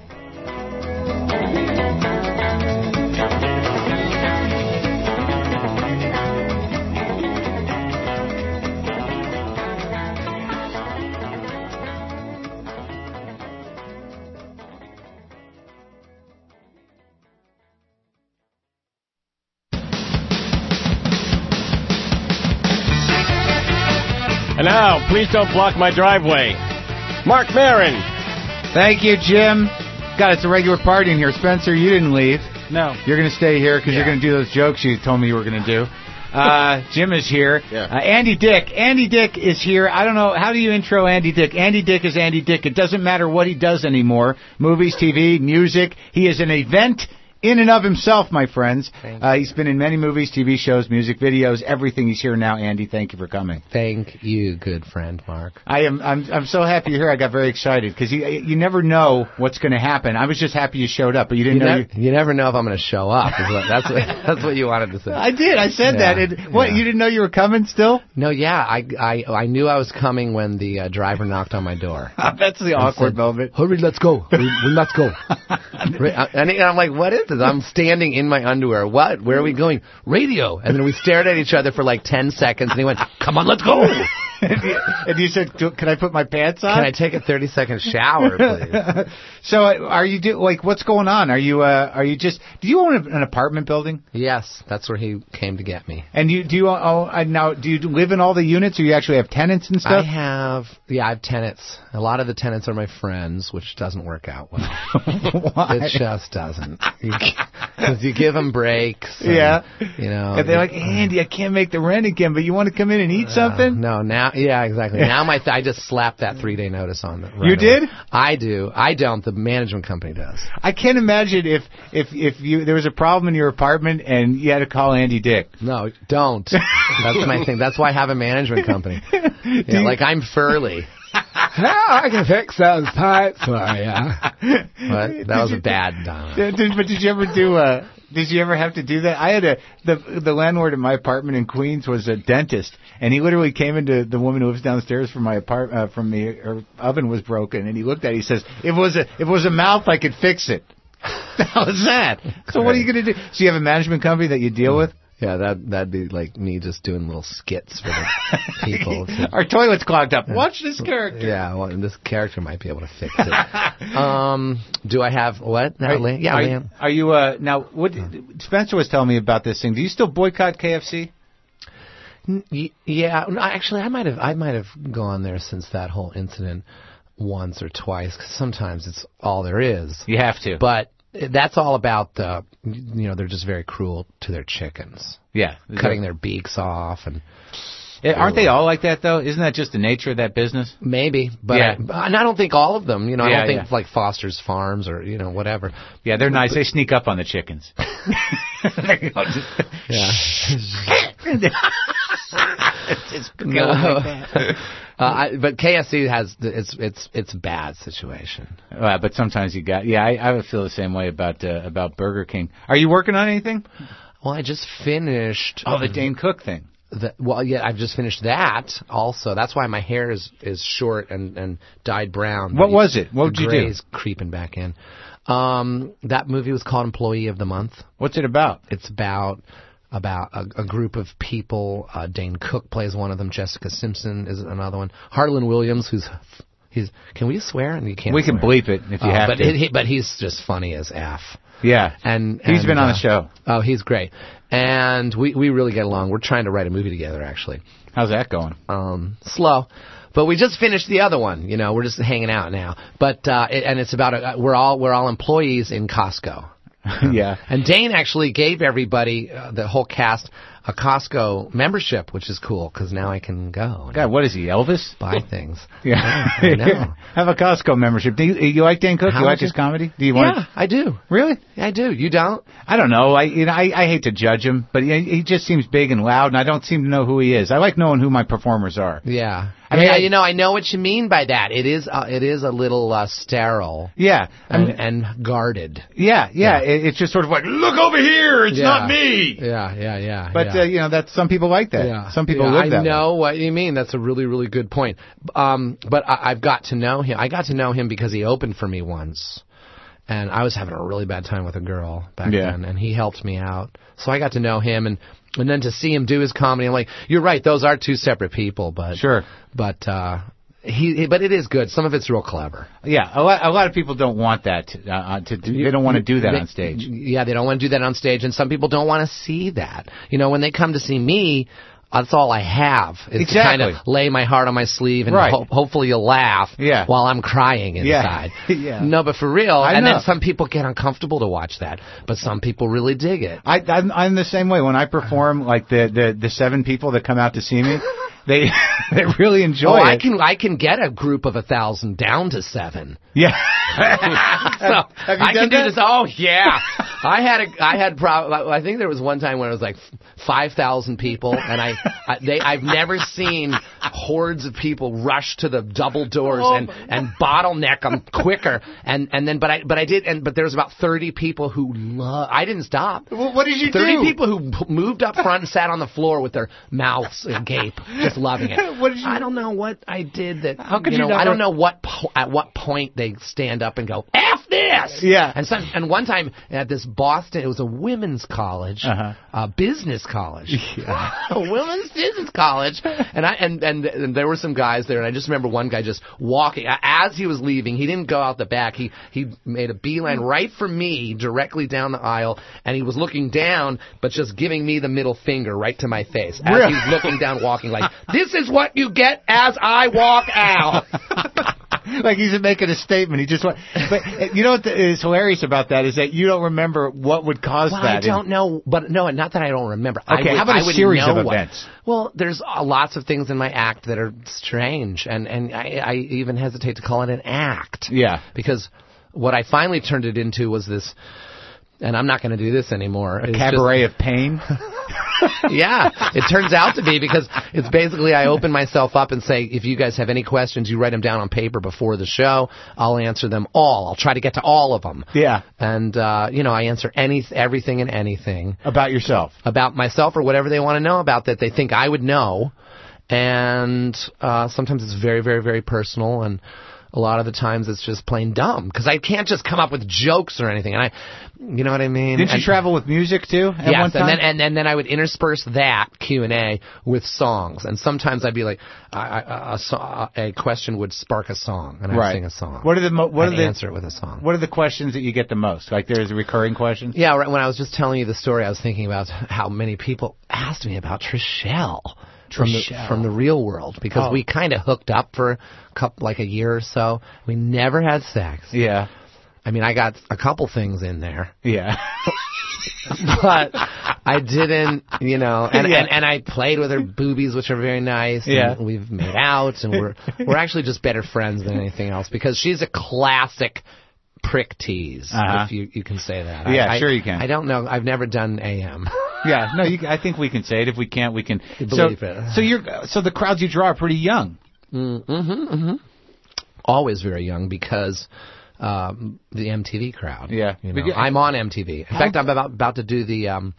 And now, please don't block my driveway. Mark Maron. Thank you, Jim. God, it's a regular party in here. Spencer, you didn't leave. No. You're going to stay here because you're Yeah. going to do those jokes you told me you were going to do. Uh, Jim is here. Yeah. Uh, Andy Dick. Andy Dick is here. I don't know. How do you intro Andy Dick? Andy Dick is Andy Dick. It doesn't matter what he does anymore. Movies, T V, music. He is an event in and of himself, my friends. Uh, he's been in many movies, T V shows, music videos, everything. He's here now. Andy, thank you for coming. Thank you, good friend Mark. I am. I'm. I'm so happy you're here. I got very excited because you. You never know what's going to happen. I was just happy you showed up, but you didn't You, know. ne- you, you never know if I'm going to show up. Is what, that's what that's what you wanted to say. I did. I said Yeah, that. And, what? yeah. You didn't know you were coming still? No, yeah, I I I knew I was coming when the uh, driver knocked on my door. That's the I awkward said, moment. Hurry, let's go. Hurry, let's go. Right, and I'm like, what is this? I'm standing in my underwear. What? Where are we going? Radio. And then we stared at each other for like ten seconds, and he went, come on, let's go. and, you, and you said, "Do- "Can I put my pants on?" Can I take a thirty second shower, please? So, uh, are you do like what's going on? Are you uh, are you just? Do you own a, an apartment building? Yes, that's where he came to get me. And you do you oh, uh, now? Do you live in all the units, or you actually have tenants and I stuff? have, yeah, I have tenants. A lot of the tenants are my friends, which doesn't work out well. Why? It just doesn't. Because you give them breaks. And, Yeah. You know. And they're like, Andy, I can't make the rent again, but you want to come in and eat uh, something? No, now, yeah, exactly. Now my, th- I just slapped that three day notice on. The, right You away. did? I do. I don't. The management company does. I can't imagine if if if you there was a problem in your apartment and you had to call Andy Dick. No, don't. That's my thing. That's why I have a management company. Yeah, you- like I'm Furley. Now I can fix those pipes for you. But that was a bad time. Did, did- but did you ever do? Uh, did you ever have to do that? I had a the the landlord in my apartment in Queens was a dentist, and he literally came into the woman who lives downstairs from my apart uh, from me. Her oven was broken, and he looked at it. He says, "If it was a if it was a mouth, I could fix it." How was that? So what are you going to do? So you have a management company that you deal with? Yeah, that that'd be like me just doing little skits for the people. to- Our toilet's clogged up. Watch this character. yeah, well, this character might be able to fix it. um, do I have what? No, Are, Lan- yeah, are, Lan- are you uh now? What Spencer was telling me about this thing? Do you still boycott K F C? N- y- yeah. no, Actually, I might have I might have gone there since that whole incident once or twice. Because sometimes it's all there is. You have to. But that's all about the, you know, they're just very cruel to their chickens, yeah, cutting their beaks off and. Yeah, aren't they all like that though? Isn't that just the nature of that business? Maybe, but Yeah. I, and I don't think all of them. You know, I Yeah, don't think yeah. like Foster's Farms or you know whatever. Yeah, they're nice. They sneak up on the chickens. Yeah. guys go No. like that. uh, I, but K S C has it's it's it's a bad situation. Uh, but sometimes you got yeah. I, I would feel the same way about uh, about Burger King. Are you working on anything? Well, I just finished. Oh, the Dane Cook thing. The, well, yeah, I've just finished that. Also, that's why my hair is is short and and dyed brown. What The- was it? What the did you do? gray's creeping back in. Um, that movie was called Employee of the Month. What's it about? It's about about a, a group of people. Uh, Dane Cook plays one of them. Jessica Simpson is another one. Harlan Williams, who's he's. Can we swear? And you can't. We can swear. bleep it if you Uh, have but to. It, he, but he's just funny as f. Yeah, And he's and, been on uh, the show. Oh, he's great. And we we really get along. We're trying to write a movie together, actually. How's that going? Um, slow. But we just finished the other one. You know, we're just hanging out now. But uh, it, and it's about a, we're all we're all employees in Costco. Yeah. And Dane actually gave everybody, uh, the whole cast, a Costco membership, which is cool because now I can go and God, what is he, Elvis? buy things. Yeah, I know. Have a Costco membership. Do you, you like Dane Cook? How you like much his is- comedy? Do you Yeah, want? I do. Really? I do. You don't? I don't know. I you know I, I hate to judge him, but he, he just seems big and loud, and I don't seem to know who he is. I like knowing who my performers are. Yeah. I mean, yeah, I- you know, I know what you mean by that. It is, uh, it is a little uh, sterile Yeah, I and, mean, and guarded. yeah, yeah. It, it's just sort of like, look over here, it's Yeah. not me. Yeah, yeah, yeah. But yeah. uh, you know, that's some people like that. Yeah. Some people Yeah, live I that way. know what you mean. That's a really, really good point. Um, but I, I've got to know him. I got to know him because he opened for me once. And I was having a really bad time with a girl back Yeah. then, and he helped me out. So I got to know him, and and then to see him do his comedy, I'm like, you're right, those are two separate people, but Sure. But uh, he, he, but it is good. Some of it's real clever. Yeah, a lot, a lot of people don't want that. Uh, uh, to do, they don't want to do that They- on stage. Yeah, they don't want to do that on stage, and some people don't want to see that. You know, when they come to see me, that's all I have is to kind Exactly. of lay my heart on my sleeve and Right. ho- hopefully you'll laugh Yeah. while I'm crying Yeah. inside. Yeah. No, but for real, I and know. then some people get uncomfortable to watch that, but some people really dig it. I, I'm, I'm the same way. When I perform, like the, the, the seven people that come out to see me, they they really enjoy Oh, it. I can I can get a group of a thousand down to seven. Yeah. So Have you I done can do that? this. Oh yeah, I had a I had prob- I think there was one time when it was like five thousand people, and I, I they I've never seen hordes of people rush to the double doors Oh, and and bottleneck them quicker, and and then but I but I did and but there was about thirty people who love. I didn't stop. Well, what did you Thirty do? people who p- moved up front and sat on the floor with their mouths agape, just loving it. What did you- I don't know what I did that. How could you you know? never- I don't know what po- at what point they stand up and go F this. Yeah. And some, and one time at this Boston, it was a women's college, Uh-huh. uh, business college, a women's business college, and I and, and and there were some guys there, and I just remember one guy just walking as he was leaving. He didn't go out the back. He he made a beeline right for me, directly down the aisle, and he was looking down, but just giving me the middle finger right to my face as Really? he's looking down, walking like, "This is what you get as I walk out." Like he's making a statement. He just want, but uh, you know what the, is hilarious about that is that you don't remember what would cause Well, that. I don't know, but no, not that I don't remember. I Okay, would, how about a I would series know of what- events? Well, there's uh, lots of things in my act that are strange, and and I, I even hesitate to call it an act. Yeah. Because what I finally turned it into was this, and I'm not going to do this anymore. A cabaret of pain. Yeah, it turns out to be because it's basically I open myself up and say, if you guys have any questions, you write them down on paper before the show. I'll answer them all. I'll try to get to all of them. Yeah. And, uh, you know, I answer any, everything and anything About yourself. about myself or whatever they want to know about that they think I would know. And uh, sometimes it's very, very, very personal, and a lot of the times it's just plain dumb because I can't just come up with jokes or anything. And I, you know what I mean? Didn't you And- travel with music too? At Yes, one time? and then and, and then I would intersperse that Q and A with songs, and sometimes I'd be like, I, I, a, so- a question would spark a song, and I'd Right. sing a song. What are the mo- what I'd are the answer it with a song? What are the questions that you get the most? Like there's a recurring question. Yeah, right, when I was just telling you the story, I was thinking about how many people asked me about Trishelle. From the, Trishelle. from the real world, because Oh. we kind of hooked up for a couple, like a year or so. We never had sex. Yeah. I mean, I got a couple things in there, Yeah. but I didn't, you know, and, Yeah. and, and I played with her boobies, which are very nice. Yeah. And we've made out, and we're we're actually just better friends than anything else because she's a classic prick tease, Uh-huh. if you you can say that. Yeah, I, sure I, you can. I don't know. I've never done A M. Yeah, no, you, I think we can say it. If we can't, we can. You so, believe it. so you're so the crowds you draw are pretty young. Mm-hmm, mm-hmm. Always very young because um, the M T V crowd. Yeah. You know, I'm on M T V. In fact, I'm about, about to do the um,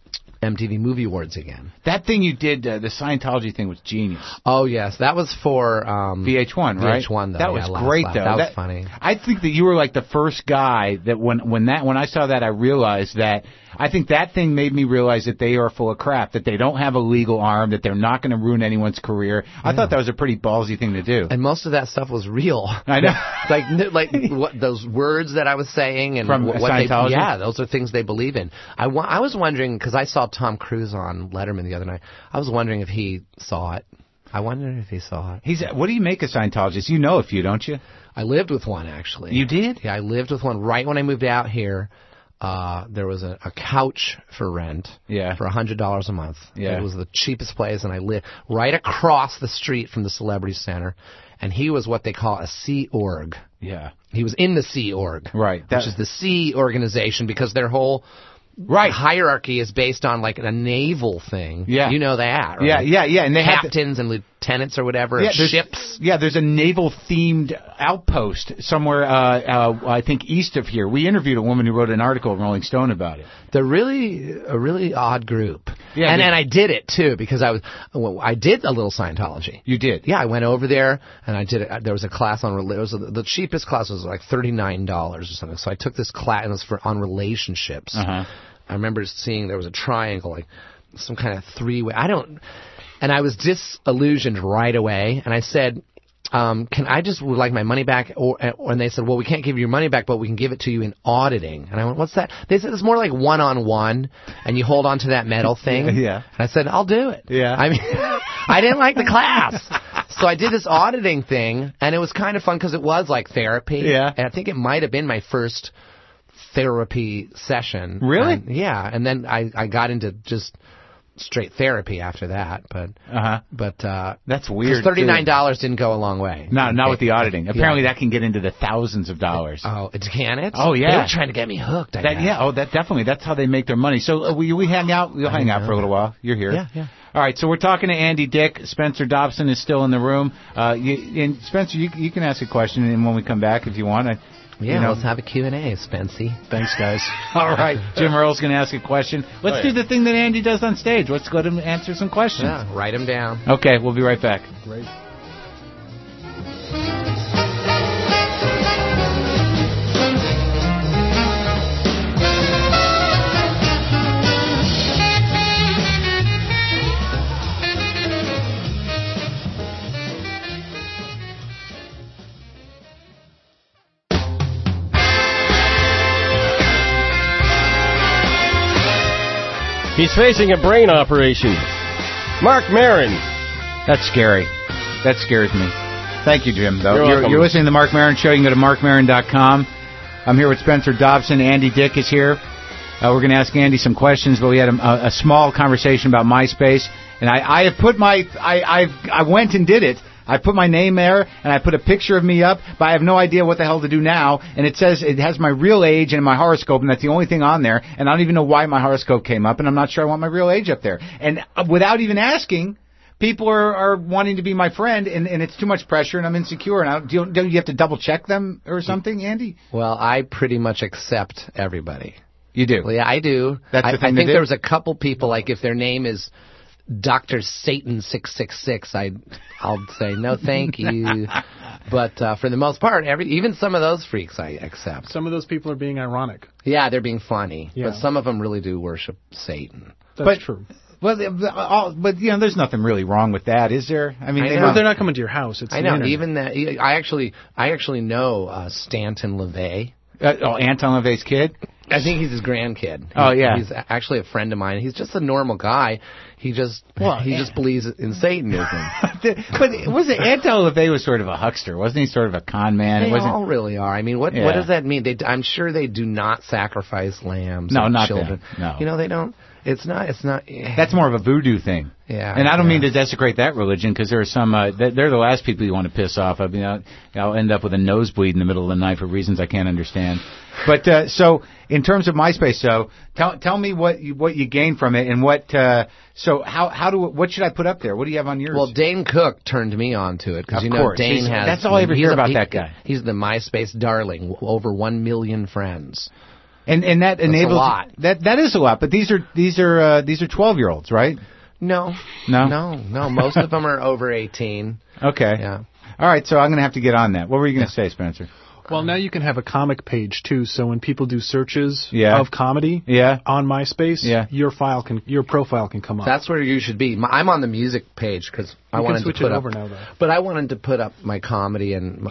M T V Movie Awards again. That thing you did, uh, the Scientology thing, was genius. Oh, yes. That was for Um, V H one, right? V H one, though. That yeah, was last, great, last. though. That, that was funny. I think that you were like the first guy that when when that when I saw that, I realized that I think that thing made me realize that they are full of crap, that they don't have a legal arm, that they're not going to ruin anyone's career. I Yeah. thought that was a pretty ballsy thing to do. And most of that stuff was real. I know. like like what, those words that I was saying and From what, what they, Scientology? yeah, those are things they believe in. I, wa- I was wondering, because I saw Tom Cruise on Letterman the other night, I was wondering if he saw it. I wondered if he saw it. He's. What do you make of Scientologists? You know a few, don't you? I lived with one, actually. You did? Yeah, I lived with one right when I moved out here. Uh, there was a, a couch for rent Yeah. for one hundred dollars a month. Yeah. It was the cheapest place, and I lived right across the street from the Celebrity Center. And he was what they call a Sea Org. Yeah. He was in the Sea Org. Right. Which That- is the Sea Organization, because their whole Right. hierarchy is based on like a naval thing. Yeah. You know that, right? Yeah, yeah, yeah. And they have to- Captains and lieutenants or whatever Yeah, of there's- ships. Yeah, there's a naval-themed outpost somewhere, uh, uh, I think, east of here. We interviewed a woman who wrote an article in Rolling Stone about it. They're really a really odd group. Yeah, and they- and I did it too because I was well, I did a little Scientology. You did? Yeah, I went over there and I did it. There was a class on rela- it was a, the cheapest class was like thirty-nine dollars or something. So I took this class and it was for on relationships. Uh-huh. I remember seeing there was a triangle, like some kind of three-way. I don't, and I was disillusioned right away. And I said, um, "Can I just would like my money back?" Or, or and they said, "Well, we can't give you your money back, but we can give it to you in auditing." And I went, "What's that?" They said, "It's more like one-on-one, and you hold on to that metal thing." Yeah. And I said, "I'll do it." Yeah. I mean, I didn't like the class. So I did this auditing thing, and it was kind of fun because it was like therapy. Yeah. And I think it might have been my first therapy session. Really? And, yeah. And then I, I got into just straight therapy after that. But Uh-huh. but uh, That's weird. thirty-nine dollars didn't go a long way. No, not with the auditing. Apparently Yeah. that can get into the thousands of dollars. Oh, it can it? Oh, yeah. They were trying to get me hooked. I That, guess. yeah, oh, that definitely. That's how they make their money. So uh, we we hang out. We'll hang out know. for a little while. You're here. Yeah, yeah. All right, so we're talking to Andy Dick. Spencer Dobson is still in the room. Uh, you, and Spencer, you, you can ask a question, and when we come back, if you want. I, Yeah, you know. let's have a Q and A, Spency. Thanks, guys. All right, Jim Earl's going to ask a question. Let's Oh, do yeah. the thing that Andy does on stage. Let's go to him and answer some questions. Yeah, write them down. Okay, we'll be right back. Great. He's facing a brain operation. Mark Maron. That's scary. That scares me. Thank you, Jim, though. You're You're, welcome. you're listening to The Mark Maron Show. You can go to mark maron dot com. I'm here with Spencer Dobson. Andy Dick is here. Uh, we're going to ask Andy some questions, but we had a, a small conversation about MySpace. And I, I have put my... I, I've, I went and did it. I put my name there, and I put a picture of me up, but I have no idea what the hell to do now. And it says it has my real age and my horoscope, and that's the only thing on there. And I don't even know why my horoscope came up, and I'm not sure I want my real age up there. And uh, without even asking, people are, are wanting to be my friend, and, and it's too much pressure, and I'm insecure. And I don't, do, you, do you have to double check them or something, Andy? Well, I pretty much accept everybody. You do. Well, yeah, I do. That's I, the thing I to think do? there was a couple people, like if their name is Doctor Satan six six six, I I'll say no, thank you. But uh, for the most part, every even some of those freaks I accept. Some of those people are being ironic. Yeah, they're being funny, Yeah. but some of them really do worship Satan. That's But- true. Well, the- the- all, but you know, there's nothing really wong with that, is there? I mean, I they know. Well, might- they're not coming to your house. It's I the know. internet. Even that, I actually I actually know uh, Stanton LaVey. uh, oh, Anton LaVey's kid. I think he's his grandkid. Oh, He's- yeah. he's actually a friend of mine. He's just a normal guy. He just Well, he yeah. just believes in Satanism. But was it Anton LaVey was sort of a huckster, wasn't he? Sort of a con man. They It wasn't. all really are. I mean, what Yeah. what does that mean? They, I'm sure they do not sacrifice lambs. No, or not children. them. No. You know, they don't. It's not. It's not. That's more of a voodoo thing. Yeah. And I don't yeah. mean to desecrate that religion because there are some. Uh, they're the last people you want to piss off. I mean, I'll, I'll end up with a nosebleed in the middle of the night for reasons I can't understand. But uh, so, in terms of MySpace, so tell tell me what you, what you gained from it and what. Uh, so how how do what should I put up there? What do you have on yours? Well, Dane Cook turned me on to it because you know course. Dane He's, has. That's all I ever hear a, about he, that guy. He's the MySpace darling, over one million friends. And and that That's enables a lot. that that is a lot. But these are these are uh, these are twelve year olds, right? No, No? no, no. Most of them are over eighteen. Okay. Yeah. All right. So I'm going to have to get on that. What were you going to say, Spencer? Well, now you can have a comic page too. So when people do searches Yeah. of comedy Yeah. on MySpace, Yeah. your file can your profile can come up. That's where you should be. My- I'm on the music page because I You can wanted switch to put it up. over now, though. But I wanted to put up my comedy, and my,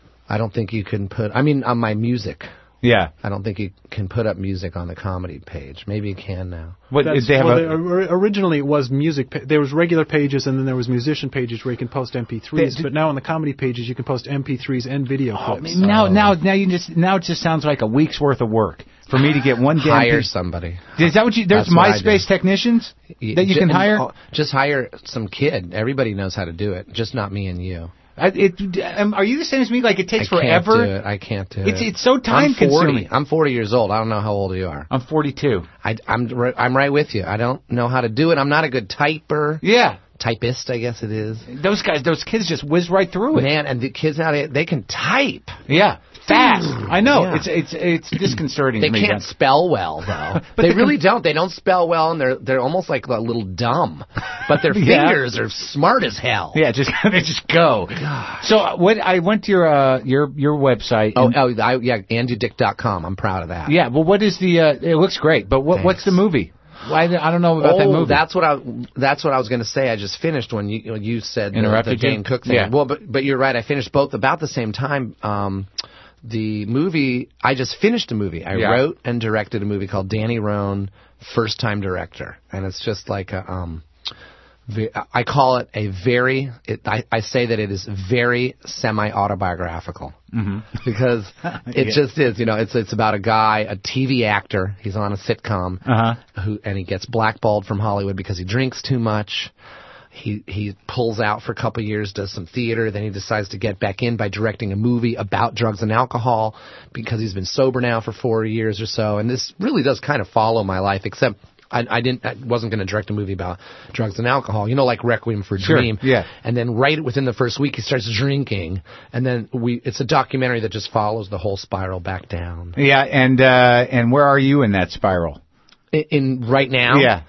I don't think you can put. I mean, on my music. Yeah. I don't think you can put up music on the comedy page. Maybe you can now. What That's, they have well, a, they- or- originally it was music. Pa- there was regular pages, and then there was musician pages where you can post M P threes. They- but now on the comedy pages, you can post M P threes and video oh, clips. now now now you just now it just sounds like a week's worth of work for me to get one damn Hire piece. somebody. Is that what you? There's That's what I MySpace do. technicians that you Ju- can hire. oh, Just hire some kid. Everybody knows how to do it. Just not me and you. I, it, um, are you the same as me? Like it takes I can't forever. do it. I can't do It's it. it's so time I'm forty. consuming. I'm forty years old. I don't know how old you are. I'm forty-two. I, I'm ri- I'm right with you. I don't know how to do it. I'm not a good typer. Yeah. Typist, I guess it is. Those guys, those kids just whiz right through it. Man, and the kids nowadays, they can type. Yeah. Fast. I know. Yeah. It's it's it's disconcerting. They to me, can't that- spell well, though. But they they really don't. They don't spell well, and they're they're almost like a little dumb. But their Yeah. fingers are smart as hell. Yeah, just they just go. So uh, what? I went to your uh, your your website. Oh, and- oh I, yeah, andy dick dot com. I'm proud of that. yeah. Well, what is the? Uh, it looks great, but what what's Thanks. the movie? Why, I don't know about oh, that movie. that's what I that's what I was going to say. I just finished when you when you said the, Interrupted the you? Dane Cook thing. Yeah. Well, but but you're right. I finished both about the same time. Um, the movie I just finished a movie. I Yeah. wrote and directed a movie called Danny Roan, First Time Director, and it's just like a um. ve- I call it a very. It, I, I say that it is very semi-autobiographical Mm-hmm. because it Yeah. just is. You know, it's it's about a guy, a T V actor. He's on a sitcom, Uh-huh. who and he gets blackballed from Hollywood because he drinks too much. He he pulls out for a couple of years, does some theater, then he decides to get back in by directing a movie about drugs and alcohol because he's been sober now for four years or so. And this really does kind of follow my life, except I, I didn't. I wasn't going to direct a movie about drugs and alcohol. You know, like Requiem for a Sure, Dream. yeah. And then right within the first week, he starts drinking, and then we. It's a documentary that just follows the whole spiral back down. Yeah, and uh, and where are you in that spiral? In, in right now, Yeah.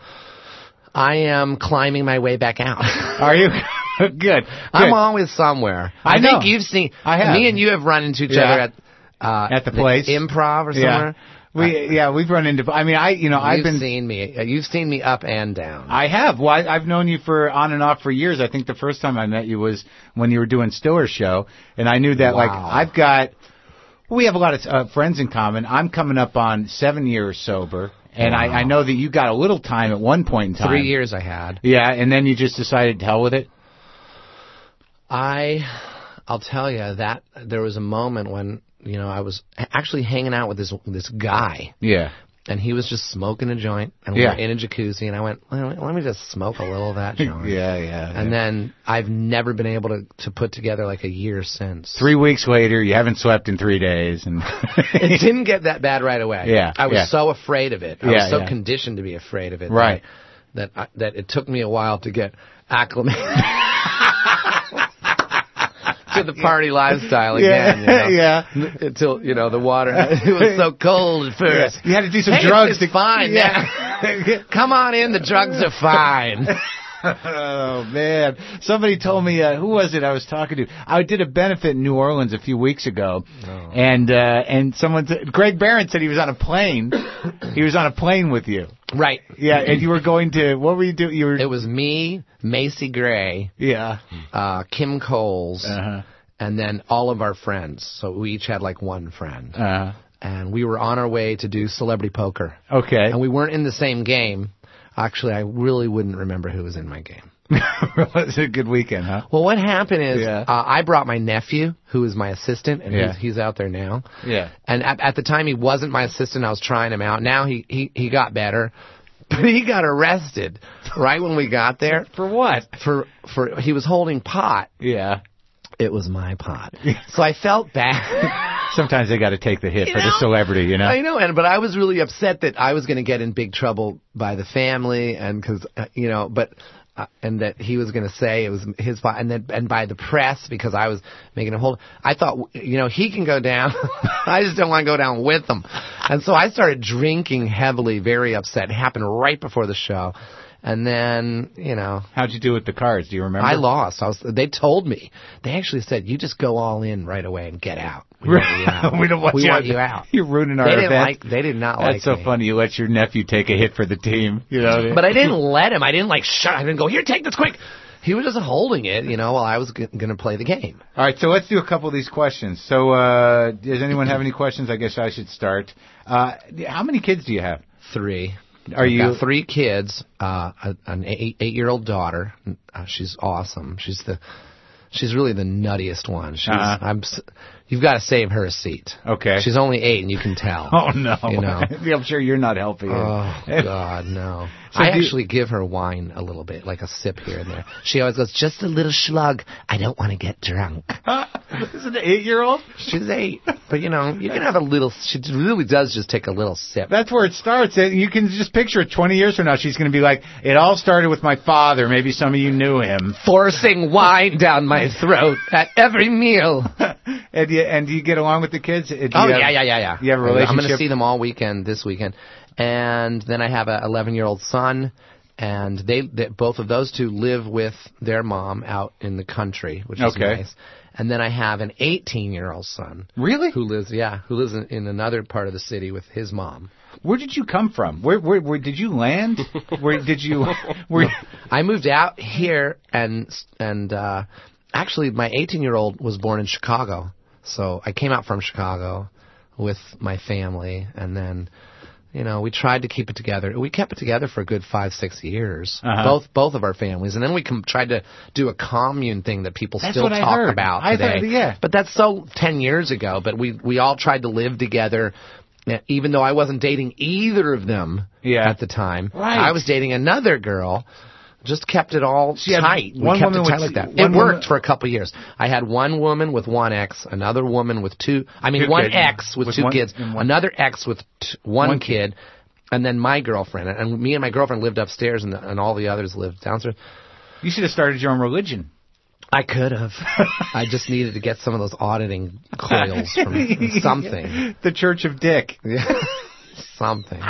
I am climbing my way back out. Are you? Good. Good. I'm always somewhere. I I, know. think you've seen. I have. Me and you have run into each Yeah. other at uh, At the place. Improv or somewhere. Yeah. We yeah we've run into. I mean I you know I've You've been. seen me. uh, You've seen me up and down. I have. Well, I, I've known you for on and off for years. I think the first time I met you was when you were doing Stiller's show, and I knew that like Wow. I've got. We have a lot of uh, friends in common. I'm coming up on seven years sober, and I, I know that you got a little time at one point in time. Three years I had. Yeah, and then you just decided to hell with it. I, I'll tell you that there was a moment when you know I was actually hanging out with this this guy, Yeah. and he was just smoking a joint, and we Yeah. were in a jacuzzi, and I went, well, let me just smoke a little of that joint. Yeah, yeah. And then I've never been able to to put together like a year since. Three weeks later, you haven't slept in three days, and It didn't get that bad right away. Yeah, I was yeah. so afraid of it. I Yeah, was so yeah. conditioned to be afraid of it. Right. That that, I, that it took me a while to get acclimated to the party lifestyle again. Yeah, you know? yeah. Until you know the water. It was so cold at first. You had to do some Hey, drugs It's to fine. Yeah. Come on in. The drugs are fine. Oh man! Somebody told me uh, who was it I was talking to? I did a benefit in New Orleans a few weeks ago, and uh, and someone, t- Greg Barron said he was on a plane. He was on a plane with you. Right. Yeah, and you were going to what were you doing? You were It was me, Macy Gray, yeah. uh, Kim Coles, Uh-huh. and then all of our friends. So we each had like one friend. Uh, And we were on our way to do celebrity poker. okay. And we weren't in the same game. Actually, I really wouldn't remember who was in my game. It was a good weekend, huh? Well, what happened is Yeah. uh, I brought my nephew, who is my assistant, and Yeah. he's, he's out there now. Yeah. And at, at the time, he wasn't my assistant. I was trying him out. Now he, he, he got better. But he got arrested right when we got there. For what? For for he was holding pot. Yeah. It was my pot. So I felt bad. Sometimes they got to take the hit You for know? the celebrity, you know. I know, and but I was really upset that I was going to get in big trouble by the family, and because uh, you know, but uh, and that he was going to say it was his fault, and then and by the press because I was making him hold. I thought, you know, he can go down. I just don't want to go down with him, and so I started drinking heavily, very upset. It happened right before the show. And then, you know. How'd you do with the cards? Do you remember? I lost. I was. They told me. They actually said, you just go all in right away and get out. We want you out. we don't want, we you, want you out. You're ruining our they didn't event. like. They did not like That's so me. funny. You let your nephew take a hit for the team. You know. But I didn't let him. I didn't like shut. I didn't go, here, take this quick. He was just holding it, you know, while I was g- going to play the game. All right, so let's do a couple of these questions. So uh, does anyone have any questions? I guess I should start. Uh, how many kids do you have? Three. Are I've you got three kids? Uh, a, an eight, eight-year-old daughter. Uh, she's awesome. She's the, she's really the nuttiest one. She's, Uh-huh. I'm, s- you've got to save her a seat. Okay. She's only eight, and you can tell. Oh no! You know. I'm sure you're not helping. Oh it. God, no! So I do you- actually give her wine a little bit, like a sip here and there. She always goes, "Just a little slug. I don't want to get drunk." Is it an eight-year-old? She's eight, but you know, you can have a little. She really does just take a little sip. That's where it starts. You can just picture it twenty years from now. She's going to be like, it all started with my father. Maybe some of you knew him. Forcing wine down my throat at every meal. And do you, and do you get along with the kids? Do you Oh, have- yeah, yeah, yeah, yeah. You have a relationship? I'm going to see them all weekend, this weekend. And then I have a eleven-year-old son, and they, they both of those two live with their mom out in the country, which is Okay. nice. And then I have an eighteen-year-old son. Really? Who lives, yeah, who lives in, in another part of the city with his mom. Where did you come from? Where, where, where did you land? Where did you? Where? I moved out here, and and uh, actually, my eighteen-year-old was born in Chicago. So I came out from Chicago with my family, and then, you know, we tried to keep it together. We kept it together for a good five, six years, Uh-huh. both both of our families, and then we com- tried to do a commune thing that people That's still what I talk heard. about I today. thought- yeah. But that's so ten years ago. But we we all tried to live together. Even though I wasn't dating either of them Yeah. at the time, Right. I was dating another girl. Just kept it all She had tight. We one kept woman it tight with- like that. one It worked woman- for a couple of years. I had one woman with one ex, another woman with two. I mean, Two one kids. ex with, With two one- kids, and one- another ex with t- one, One kid, and then my girlfriend. And me and my girlfriend lived upstairs, and, the, and all the others lived downstairs. You should have started your own religion. I could have. I just needed to get some of those auditing coils from something. The Church of Dick. Yeah. Something.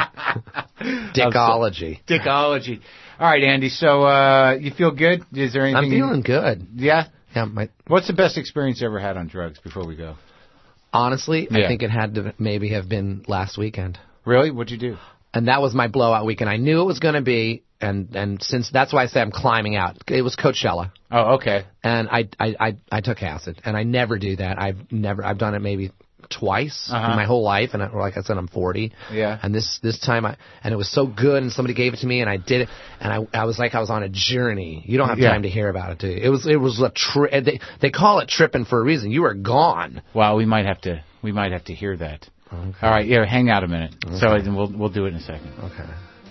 Dickology. Dickology. All right, Andy. So uh, you feel good? Is there anything? I'm feeling good. You, yeah. Yeah, my, What's the best experience you ever had on drugs? Before we go. honestly, Yeah. I think it had to maybe have been last weekend. Really? What'd you do? And that was my blowout weekend. I knew it was going to be, and and since that's why I say I'm climbing out. It was Coachella, Oh, okay. and I I I, I took acid, and I never do that. I've never I've done it maybe twice Uh-huh. in my whole life, and I, like I said, I'm forty. Yeah. And this this time I and it was so good, and somebody gave it to me, and I did it, and I I was like I was on a journey. You don't have Yeah. time to hear about it, do you? It was it was a tri- they they call it tripping for a reason. You were gone. Well, we might have to. We might have to hear that. Okay. All right. Yeah. Hang out a minute. Okay. So then we'll we'll do it in a second. Okay.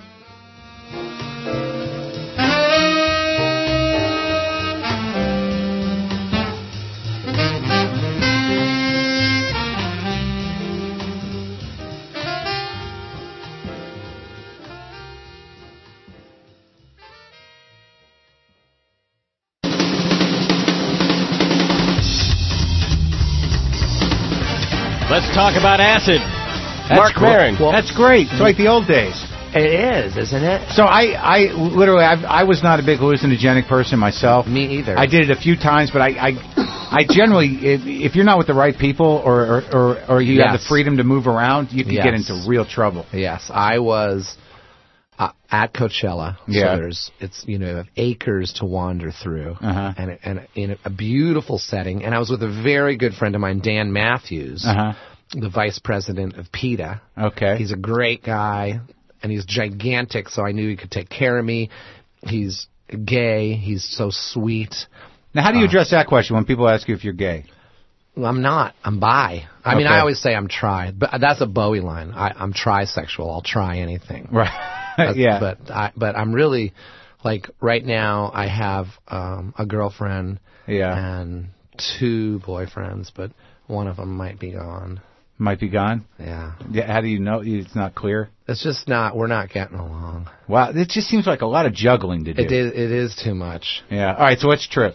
Let's talk about acid. That's Mark cool. Maron. Well, that's great. It's like the old days. It is, isn't it? So I, I literally, I, I was not a big hallucinogenic person myself. Me either. I did it a few times, but I, I, I generally, if, if you're not with the right people, or, or, or, or you have Yes. the freedom to move around, you can Yes. get into real trouble. Yes, I was uh, at Coachella. Yeah. So there's, it's, you know, you have acres to wander through, Uh-huh. and and in a beautiful setting. And I was with a very good friend of mine, Dan Matthews, Uh-huh. the vice president of PETA. Okay. He's a great guy, and he's gigantic, so I knew he could take care of me. He's gay. He's so sweet. Now, how do you Uh, address that question when people ask you if you're gay? Well, I'm not. I'm bi. I mean, Okay. I always say I'm tri, but that's a Bowie line. I, I'm trisexual. I'll try anything. Right. Yeah. But I, but I'm really, like, right now I have um, a girlfriend Yeah. and two boyfriends, but one of them might be gone. Might be gone? Yeah. Yeah. How do you know it's not clear? It's just not, we're not getting along. Wow. It just seems like a lot of juggling to do. It is, it is too much. Yeah. All right. So what's Trip?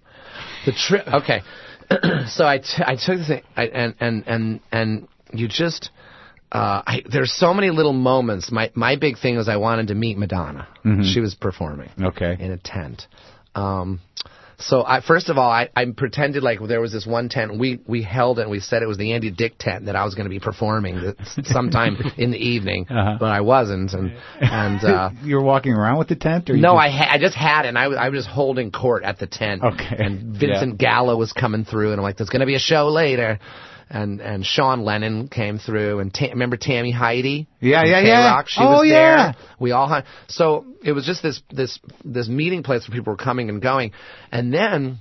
The trip, okay. So I, t- I took the thing, I, and, and, and, and you just, uh, I, there's so many little moments. My, my big thing was I wanted to meet Madonna. Mm-hmm. She was performing. Okay. In a tent. Um, so I, first of all, I, I pretended like there was this one tent. We, we held it and we said it was the Andy Dick tent that I was going to be performing sometime in the evening, uh-huh. but I wasn't. And, and, uh. You were walking around with the tent? Or you no, just... I, ha- I just had it and I was, I was just holding court at the tent. Okay. And Vincent yeah. Gallo was coming through and I'm like, there's going to be a show later. And and Sean Lennon came through, and ta- remember Tammy Heidi? Yeah, yeah, K-Rock? yeah. She oh, was yeah. there. We all had. So it was just this this this meeting place where people were coming and going. And then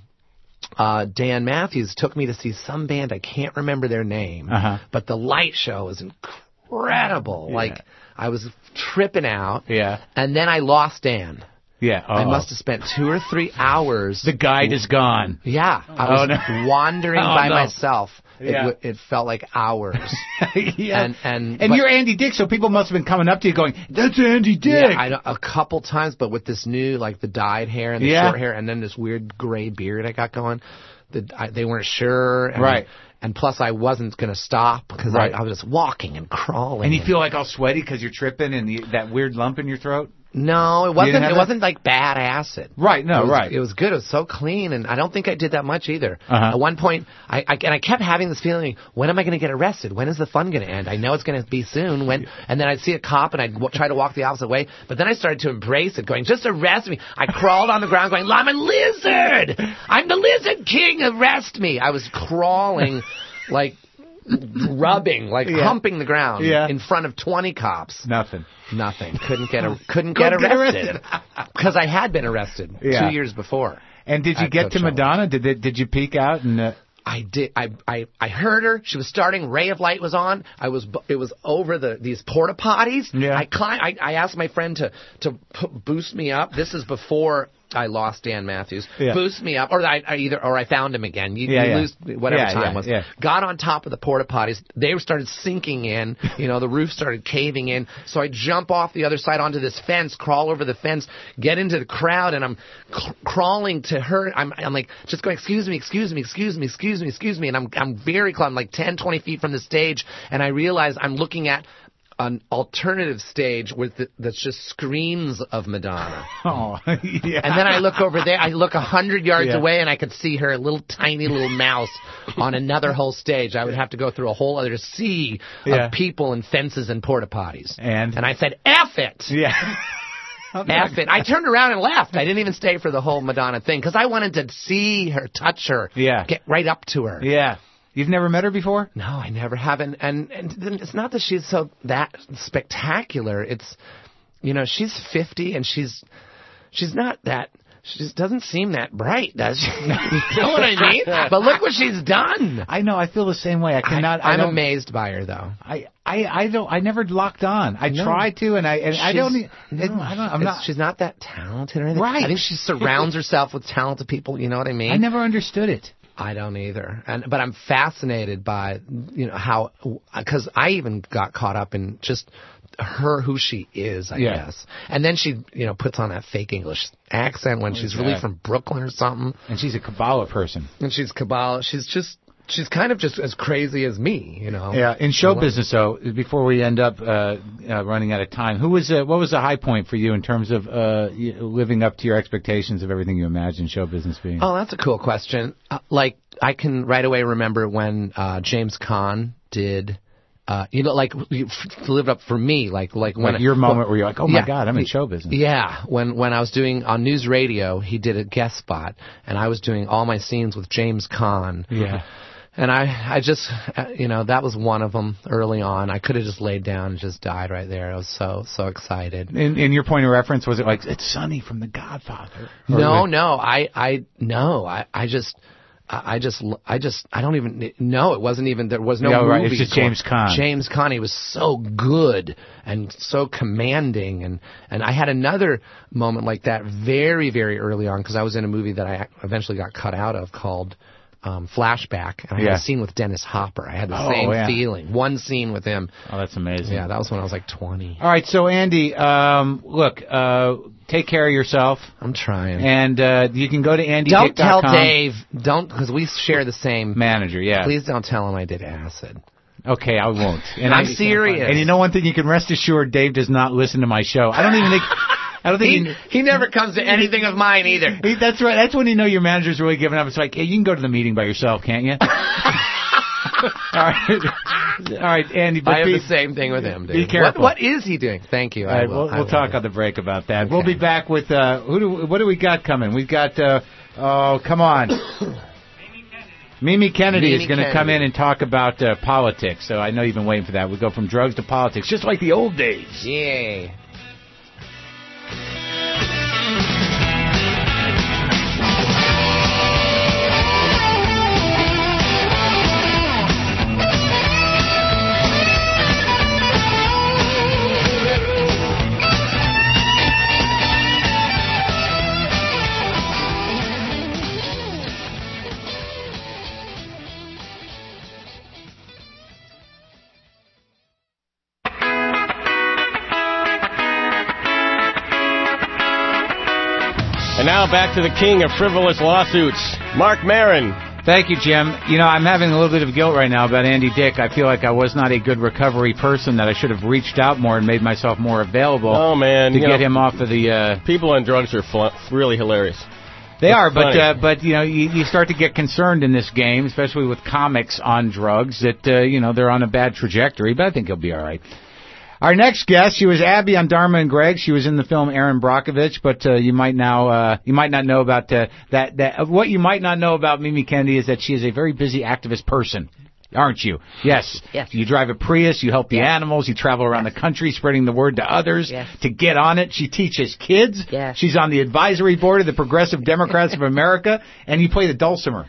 uh, Dan Matthews took me to see some band. I can't remember their name, uh-huh. but the light show was incredible. Yeah. Like I was tripping out. Yeah. And then I lost Dan. Yeah. Uh-oh. I must have spent two or three hours. The guide is gone. Yeah. I was oh, no. wandering oh, by no. myself. It, yeah. w- it felt like hours. yeah. And and, and but, you're Andy Dick, so people must have been coming up to you going, "That's Andy Dick." Yeah, I, a couple times, but with this new, like the dyed hair and the yeah. short hair, and then this weird gray beard I got going, that I, they weren't sure. And, right. And plus, I wasn't going to stop because right. I, I was just walking and crawling. And you feel like all sweaty because you're tripping and the, that weird lump in your throat. No, it wasn't. It that? wasn't like bad acid. Right. No. It was, right. It was good. It was so clean, and I don't think I did that much either. Uh-huh. At one point, I, I and I kept having this feeling: when am I going to get arrested? When is the fun going to end? I know it's going to be soon. When and then I'd see a cop, and I'd w- try to walk the opposite way. But then I started to embrace it, going, "Just arrest me!" I crawled on the ground, going, "I'm a lizard. I'm the lizard king. Arrest me!" I was crawling, like. rubbing, like yeah. humping the ground yeah. in front of twenty cops. Nothing. Nothing. Couldn't get a, couldn't get arrested because I had been arrested yeah. two years before. And did you get to Madonna? Did it, did you peek out and? Uh... I did. I, I I heard her. She was starting. Ray of Light was on. I was. It was over the these porta potties. Yeah. I climbed. I, I asked my friend to to p- boost me up. This is before I lost Dan Matthews. Yeah. Boost me up, or I, I either or I found him again. You, yeah, you yeah. lose whatever yeah, time yeah, was. Yeah. Got on top of the porta potties. They started sinking in. You know, the roof started caving in. So I jump off the other side onto this fence, crawl over the fence, get into the crowd, and I'm c- crawling to her. I'm I'm like just going, excuse me, excuse me, excuse me, excuse me, excuse me, and I'm I'm very close. I'm like ten, twenty feet from the stage, and I realize I'm looking at an alternative stage with the, that's just screens of Madonna. Oh, yeah. And then I look over there. I look a hundred yards yeah. away, and I could see her little tiny little mouse on another whole stage. I would have to go through a whole other sea yeah. of people and fences and porta potties. And and I said, "F it." Yeah. F it. I turned around and left. I didn't even stay for the whole Madonna thing because I wanted to see her, touch her, yeah. get right up to her. Yeah. You've never met her before? No, I never have. And, and, and it's not that she's so that spectacular. It's, you know, she's fifty and she's she's not that. She just doesn't seem that bright, does she? You know what I mean? But look what she's done. I know. I feel the same way. I cannot. I, I'm I don't, amazed by her, though. I, I, I don't. I never locked on. I no. try to, and I, and I don't. It, No, I don't. I'm not. She's not that talented or anything. Right. I think she surrounds herself with talented people. You know what I mean? I never understood it. I don't either, and but I'm fascinated by you know how because I even got caught up in just her who she is, I yeah. guess, and then she you know puts on that fake English accent when what she's really that? from Brooklyn or something, and she's a Kabbalah person, and she's Kabbalah. She's just she's kind of just as crazy as me, you know. Yeah. In show business, though, before we end up uh, uh, running out of time, who was uh, what was the high point for you in terms of uh, living up to your expectations of everything you imagined show business being? Oh, that's a cool question. Uh, like I can right away remember when uh, James Caan did. Uh, you know, like you f- lived up for me, like like when like your moment when, where you're like, oh my yeah, God, I'm in show business. Yeah, when when I was doing on News Radio, he did a guest spot, and I was doing all my scenes with James Caan. Yeah. And I, I just, uh, you know, that was one of them early on. I could have just laid down and just died right there. I was so, so excited. In, in your point of reference, was it like, it's Sonny from The Godfather? Or no, like, no, I, I, no, I, I just, I just, I just, I don't even know. It wasn't even, there was no Yeah, movie. right. It's just called- James Caan. James Caan, he was so good and so commanding. And, and I had another moment like that very, very early on because I was in a movie that I eventually got cut out of called um, Flashback. And I Yeah. had a scene with Dennis Hopper. I had the Oh, same yeah. feeling. One scene with him. Oh, that's amazing. Yeah, that was when I was like twenty. All right, so Andy, um, look, uh, take care of yourself, I'm trying. and uh, you can go to andy Don't dick dot tell com. Dave. Don't, because we share the same. Manager, yeah. Please don't tell him I did acid. Okay, I won't. And I'm I- serious. And you know one thing, you can rest assured, Dave does not listen to my show. I don't even think. I don't think He, he never comes to anything of mine either. he, that's right. That's when you know your manager's really giving up. It's like, hey, you can go to the meeting by yourself, can't you? All right, all right, Andy. But I have be, the same thing with him, dude. be careful. What, what is he doing? Thank you. All I right, will, we'll, I we'll will. talk on the break about that. We'll Okay. be back with uh, who do what do we got coming? We've got uh, oh come on, Mimi Kennedy Mimi is going to come Kennedy. in and talk about uh, politics. So I know you've been waiting for that. We go from drugs to politics, just like the old days. Yay. And now back to the king of frivolous lawsuits, Mark Maron. Thank you, Jim. You know, I'm having a little bit of guilt right now about Andy Dick. I feel like I was not a good recovery person, that I should have reached out more and made myself more available Oh, man. to you get know, him off of the... Uh, People on drugs are fl- really hilarious. They It's are, but funny. uh, but you know, you, you start to get concerned in this game, especially with comics on drugs, that uh, you know they're on a bad trajectory. But I think he'll be all right. Our next guest, she was Abby on Dharma and Greg. She was in the film Aaron Brockovich, but uh, you might now uh, you might not know about uh, that. That what you might not know about Mimi Kennedy is that she is a very busy activist person. Aren't you? Yes. Yes. You drive a Prius, you help the Yes. animals, you travel around the country spreading the word to others Yes. to get on it. She teaches kids. Yes. She's on the advisory board of the Progressive Democrats of America, and you play the dulcimer.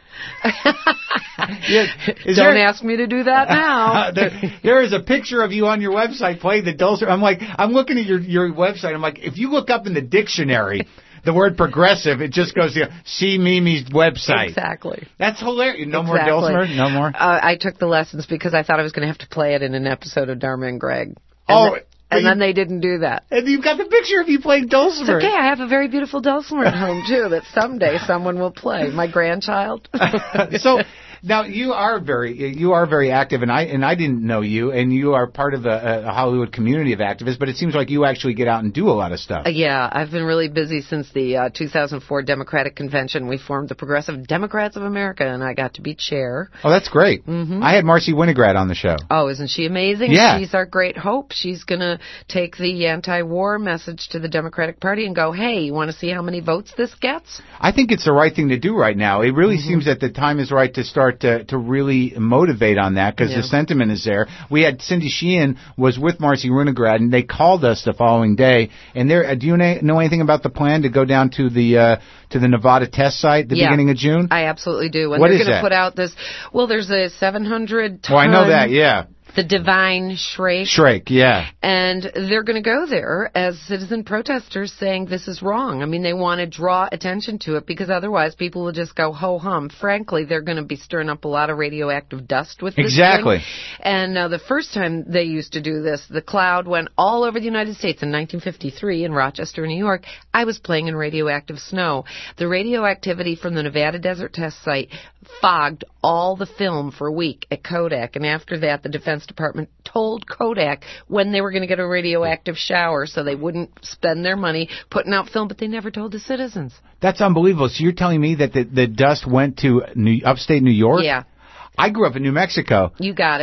Yeah, is Don't there- ask me to do that now. there, there is a picture of you on your website playing the dulcimer. I'm like, I'm looking at your, your website. I'm like, if you look up in the dictionary the word progressive, it just goes to see Mimi's website. Exactly. That's hilarious. No more Exactly. dulcimer? No more? Uh, I took the lessons because I thought I was going to have to play it in an episode of Dharma and Greg. And Oh, th- but and you- then they didn't do that. And you've got the picture of you playing It's dulcimer. okay. I have a very beautiful dulcimer at home too that someday someone will play. My grandchild. So now you are very you are very active, and I and I didn't know you, and you are part of a, a Hollywood community of activists. But it seems like you actually get out and do a lot of stuff. Uh, yeah, I've been really busy since the uh, two thousand four Democratic Convention. We formed the Progressive Democrats of America, and I got to be chair. Oh, that's great. Mm-hmm. I had Marcy Winograd on the show. Oh, isn't she amazing? Yeah. She's our great hope. She's going to take the anti-war message to the Democratic Party and go, hey, you want to see how many votes this gets? I think it's the right thing to do right now. It really seems that the time is right to start to, to really motivate on that, because Yeah. the sentiment is there. We had Cindy Sheehan was with Marcy Winograd, and they called us the following day. And there, uh, do you na- know anything about the plan to go down to the uh, to the Nevada test site at the Yeah. beginning of June? I absolutely do. And What they're is going that? to put out this, well, there's a seven hundred ton, Oh, I know that. Yeah, the Divine Shrake. Shrake. Yeah. And they're going to go there as citizen protesters saying this is wrong. I mean, they want to draw attention to it because otherwise people will just go ho-hum. Frankly, they're going to be stirring up a lot of radioactive dust with this Exactly. thing. And uh, the first time they used to do this, the cloud went all over the United States in nineteen fifty-three in Rochester, New York. I was playing in radioactive snow. The radioactivity from the Nevada Desert Test Site fogged all the film for a week at Kodak. And after that, the Defense Department told Kodak when they were going to get a radioactive shower so they wouldn't spend their money putting out film, but they never told the citizens. That's unbelievable. So you're telling me that the, the dust went to New, upstate New York? Yeah, I grew up in New Mexico. you got it.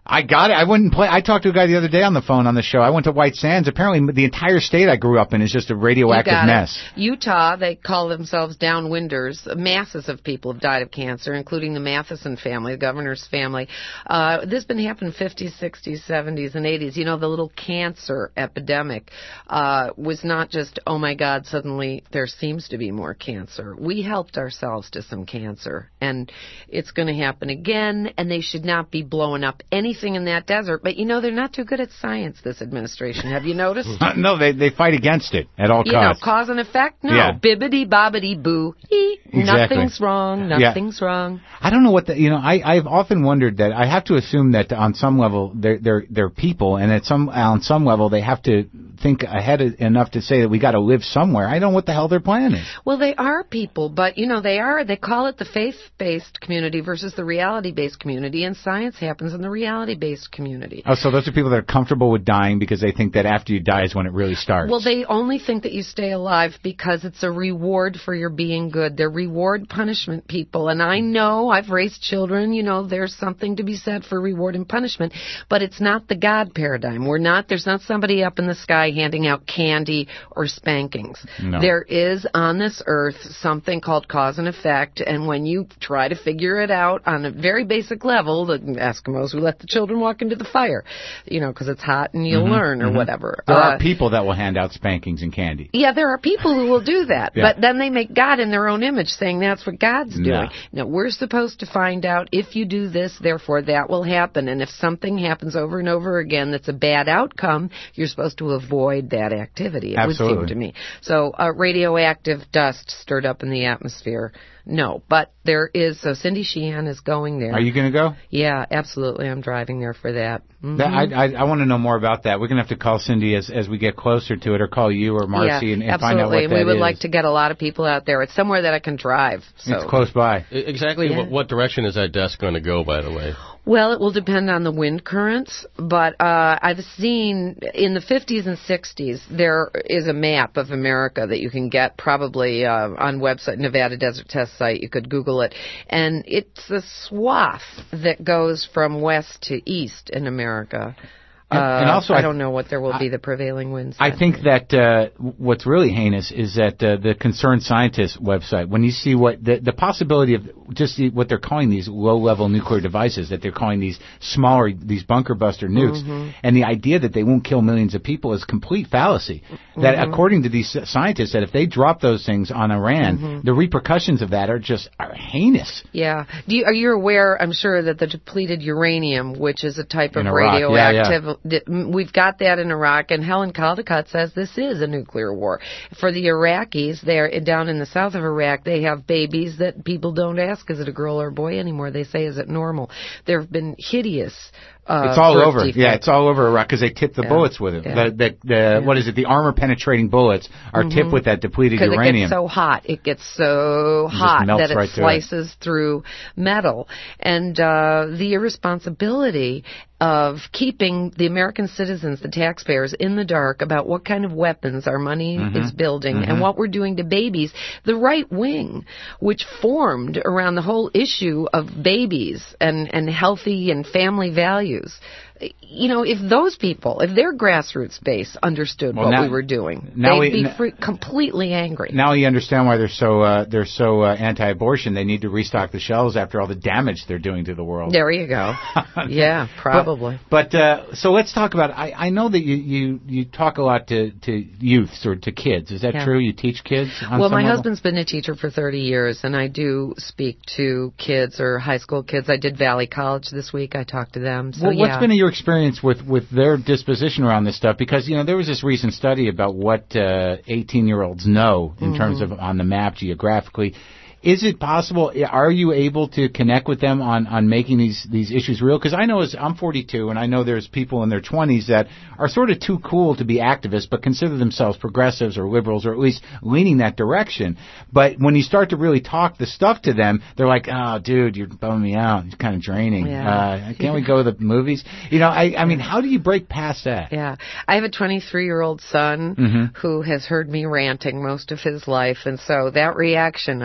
I got it. I wouldn't play. I talked to a guy the other day on the phone on the show. I went to White Sands. Apparently, the entire state I grew up in is just a radioactive You got mess. It. Utah, they call themselves downwinders. Masses of people have died of cancer, including the Matheson family, the governor's family. Uh, this has been happening in the fifties, sixties, seventies, and eighties. You know, the little cancer epidemic uh, was not just, oh my God, suddenly there seems to be more cancer. We helped ourselves to some cancer, and it's going to happen again, and they should not be blowing up anything in that desert. But, you know, they're not too good at science, this administration. Have you noticed? No, they they fight against it at all you costs. You know, cause and effect? No. Yeah. Bibbidi bobbidi boo. Exactly. Nothing's wrong. Nothing's yeah. wrong. I don't know what the, you know, I, I've often wondered that. I have to assume that on some level they're, they're, they're people, and at some, on some level they have to think ahead enough to say that we got to live somewhere. I don't know what the hell their plan is. Well, they are people, but, you know, they are, they call it the faith-based community versus the reality-based community, and science happens in the reality-based community. Oh, so those are people that are comfortable with dying because they think that after you die is when it really starts. Well, they only think that you stay alive because it's a reward for your being good. They're reward punishment people, and I know, I've raised children, you know, there's something to be said for reward and punishment, but it's not the God paradigm. We're not, there's not somebody up in the sky handing out candy or spankings. No. There is on this earth something called cause and effect, and when you try to figure it out on a very basic level, the Eskimos who let the children walk into the fire, you know, because it's hot and you'll mm-hmm, learn or mm-hmm. whatever. There uh, are people that will hand out spankings and candy. Yeah, there are people who will do that, yeah. but then they make God in their own image, saying that's what God's doing. No. Now, we're supposed to find out if you do this, therefore that will happen, and if something happens over and over again that's a bad outcome, you're supposed to avoid that activity, it Absolutely. would seem to me. So uh, radioactive dust stirred up in the atmosphere, no, but there is, so Cindy Sheehan is going there. Are you going to go? Yeah, absolutely, I'm driving there for that. Mm-hmm. that I, I, I want to know more about that. We're going to have to call Cindy as, as we get closer to it, or call you or Marcy yeah, and, and find out what that is. Absolutely, we would like to get a lot of people out there. It's somewhere that I can drive. So. It's close by. Exactly Yeah. what, what direction is that desk going to go, by the way? Well, it will depend on the wind currents, but uh, I've seen in the fifties and sixties there is a map of America that you can get probably uh, on website Nevada Desert Test Site. You could Google it, and it's a swath that goes from west to east in America. And, Uh, and also, I I don't know what there will be the prevailing winds. I that think day. that uh, what's really heinous is that uh, the Concerned Scientists website, when you see what the, the possibility of just the, what they're calling these low-level nuclear devices, that they're calling these smaller, these bunker buster nukes, Mm-hmm. and the idea that they won't kill millions of people is complete fallacy. Mm-hmm. That according to these scientists, that if they drop those things on Iran, Mm-hmm. the repercussions of that are just are heinous. Yeah. Do you, are you aware, I'm sure, that the depleted uranium, which is a type of In Iraq, radioactive, yeah, we've got that in Iraq, and Helen Caldicott says this is a nuclear war. For the Iraqis, they're down in the south of Iraq, they have babies that people don't ask, is it a girl or a boy anymore? They say, is it normal? There have been hideous Uh, it's all birth over. defects. Yeah, it's all over Iraq because they tip the Yeah. bullets with it. Yeah. The, the, the Yeah. what is it? The armor-penetrating bullets are Mhm. tipped with that depleted Because it uranium. gets so hot. It gets so just hot melts that it right through it. slices through metal. And uh, the irresponsibility of keeping the American citizens, the taxpayers, in the dark about what kind of weapons our money Mhm. is building Mhm. and what we're doing to babies. The right wing, which formed around the whole issue of babies and, and healthy and family values, you know, if those people, if their grassroots base understood Well, what now- we were doing, now they'd we- be n- free, completely angry. Now you understand why they're so uh, they're so uh, anti-abortion. They need to restock the shelves after all the damage they're doing to the world. There you go. Yeah, probably. But, but uh, so let's talk about. I, I know that you, you, you talk a lot to, to youths or to kids. Is that Yeah. true? You teach kids? On Well, some my level? husband's been a teacher for thirty years, and I do speak to kids or high school kids. I did Valley College this week. I talked to them. So well, what's yeah. been your experience with, with their disposition around this stuff? Because, you know, there was this recent study about what uh, eighteen-year-olds know in Mm-hmm. terms of on the map geographically. Is it possible, are you able to connect with them on, on making these, these issues real? Because I know as I'm forty-two, and I know there's people in their twenties that are sort of too cool to be activists, but consider themselves progressives or liberals, or at least leaning that direction. But when you start to really talk the stuff to them, they're like, oh, dude, you're bumming me out. It's kind of draining. Yeah. Uh, can't we go to the movies? You know, I, I mean, how do you break past that? Yeah. I have a twenty-three-year-old son Mhm. who has heard me ranting most of his life, and so that reaction I get from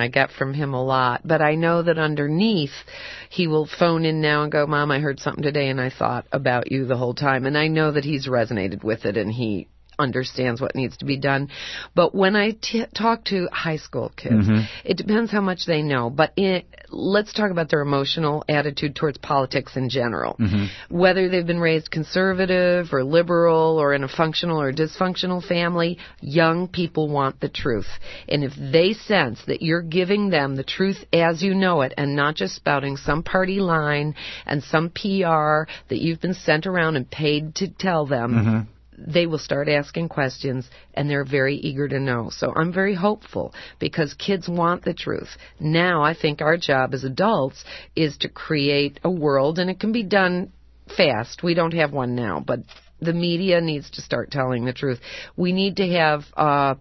from him a lot, but I know that underneath he will phone in now and go, Mom, I heard something today and I thought about you the whole time. And I know that he's resonated with it and he understands what needs to be done. But when I t- talk to high school kids, mm-hmm. it depends how much they know. But it, let's talk about their emotional attitude towards politics in general. Mm-hmm. Whether they've been raised conservative or liberal or in a functional or dysfunctional family, young people want the truth. And if they sense that you're giving them the truth as you know it and not just spouting some party line and some P R that you've been sent around and paid to tell them, mm-hmm. they will start asking questions, and they're very eager to know. So I'm very hopeful because kids want the truth. Now I think our job as adults is to create a world, and it can be done fast. We don't have one now, but the media needs to start telling the truth. We need to have uh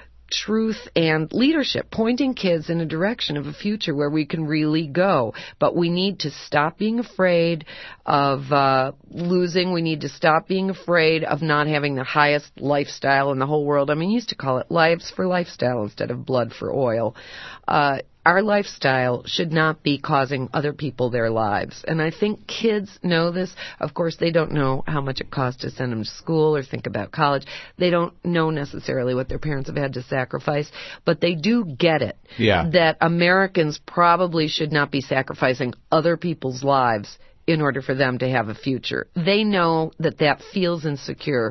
truth and leadership, pointing kids in a direction of a future where we can really go. But we need to stop being afraid of uh, losing. We need to stop being afraid of not having the highest lifestyle in the whole world. I mean, you used to call it lives for lifestyle instead of blood for oil. Uh, our lifestyle should not be causing other people their lives. And I think kids know this. Of course, they don't know how much it costs to send them to school or think about college. They don't know necessarily what their parents have had to sacrifice, but they do get it. Yeah. That Americans probably should not be sacrificing other people's lives in order for them to have a future. They know that that feels insecure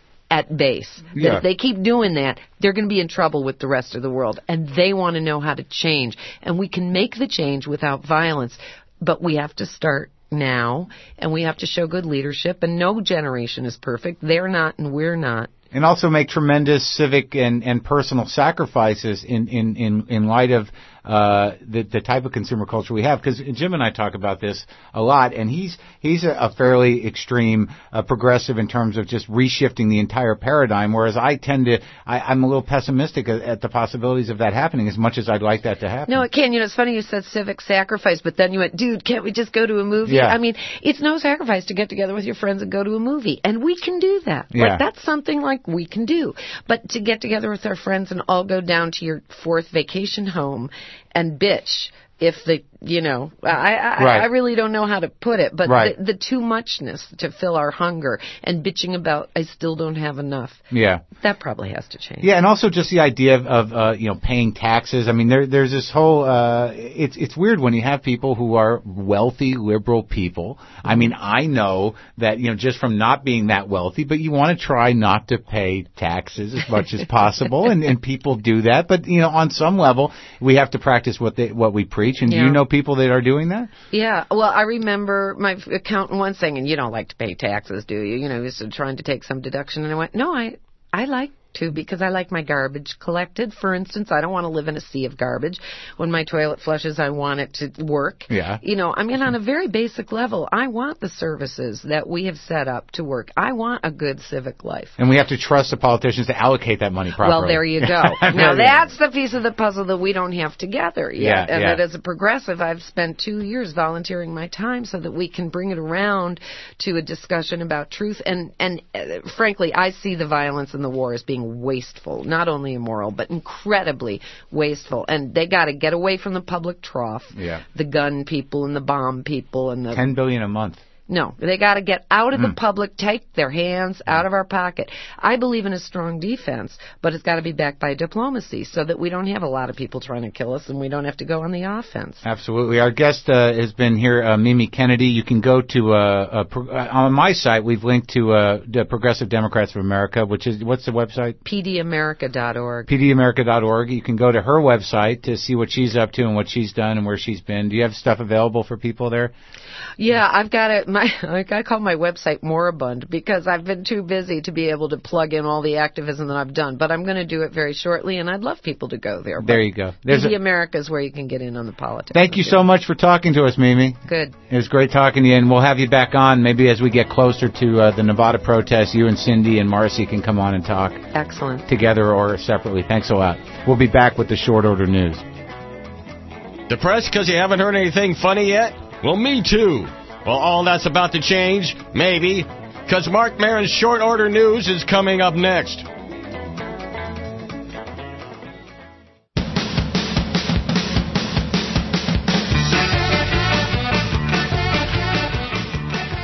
at base. That yeah. if they keep doing that, they're going to be in trouble with the rest of the world. And they want to know how to change. And we can make the change without violence. But we have to start now. And we have to show good leadership. And no generation is perfect. They're not and we're not. And also make tremendous civic and, and personal sacrifices in, in, in, in light of uh, the, the type of consumer culture we have. Because Jim and I talk about this a lot, and he's he's a, a fairly extreme uh, progressive in terms of just reshifting the entire paradigm, whereas I tend to, I, I'm a little pessimistic at, at the possibilities of that happening as much as I'd like that to happen. No, it can. You know, it's funny you said civic sacrifice, but then you went, dude, can't we just go to a movie? Yeah. I mean, it's no sacrifice to get together with your friends and go to a movie. And we can do that. Yeah. Like, that's something like we can do. But to get together with our friends and all go down to your fourth vacation home and bitch if the, you know, I I, right. I really don't know how to put it, but right. the, the too muchness to fill our hunger and bitching about I still don't have enough. Yeah. That probably has to change. Yeah, and also just the idea of, of uh, you know, paying taxes. I mean, there there's this whole uh it's it's weird when you have people who are wealthy liberal people. Mm-hmm. I mean, I know that, you know, just from not being that wealthy, but you want to try not to pay taxes as much as possible, and and people do that, but you know, on some level, we have to practice what they what we preach. And yeah. do you know people that are doing that? Yeah. Well, I remember my accountant once saying, and you don't like to pay taxes, do you? You know, he was trying to take some deduction. And I went, no, I, I like to because I like my garbage collected. For instance, I don't want to live in a sea of garbage. When my toilet flushes, I want it to work. Yeah. You know, I mean, on a very basic level, I want the services that we have set up to work. I want a good civic life. And we have to trust the politicians to allocate that money properly. Well, there you go. Now, that's the piece of the puzzle that we don't have together yet. Yeah, and yeah. that as a progressive, I've spent two years volunteering my time so that we can bring it around to a discussion about truth. And, and uh, frankly, I see the violence and the war as being wasteful. Not only immoral, but incredibly wasteful. And they got to get away from the public trough. Yeah. The gun people and the bomb people and the ten billion a month. No, they got to get out of mm. the public, take their hands out of our pocket. I believe in a strong defense, but it's got to be backed by diplomacy so that we don't have a lot of people trying to kill us and we don't have to go on the offense. Absolutely. Our guest uh, has been here, uh, Mimi Kennedy. You can go to, uh, uh, pro- uh, on my site, we've linked to uh, the Progressive Democrats of America, which is, what's the website? P D America dot org. P D America dot org. You can go to her website to see what she's up to and what she's done and where she's been. Do you have stuff available for people there? Yeah, I've got it. My like I call my website moribund because I've been too busy to be able to plug in all the activism that I've done. But I'm going to do it very shortly, and I'd love people to go there. There you go. There's P D a, America is where you can get in on the politics. Thank you so much for talking to us, Mimi. Good. It was great talking to you, and we'll have you back on maybe as we get closer to uh, the Nevada protests. You and Cindy and Marcy can come on and talk. Excellent. Together or separately. Thanks a lot. We'll be back with the short order news. Depressed because you haven't heard anything funny yet? Well, me too. Well, all that's about to change, maybe, because Marc Maron's Short Order News is coming up next.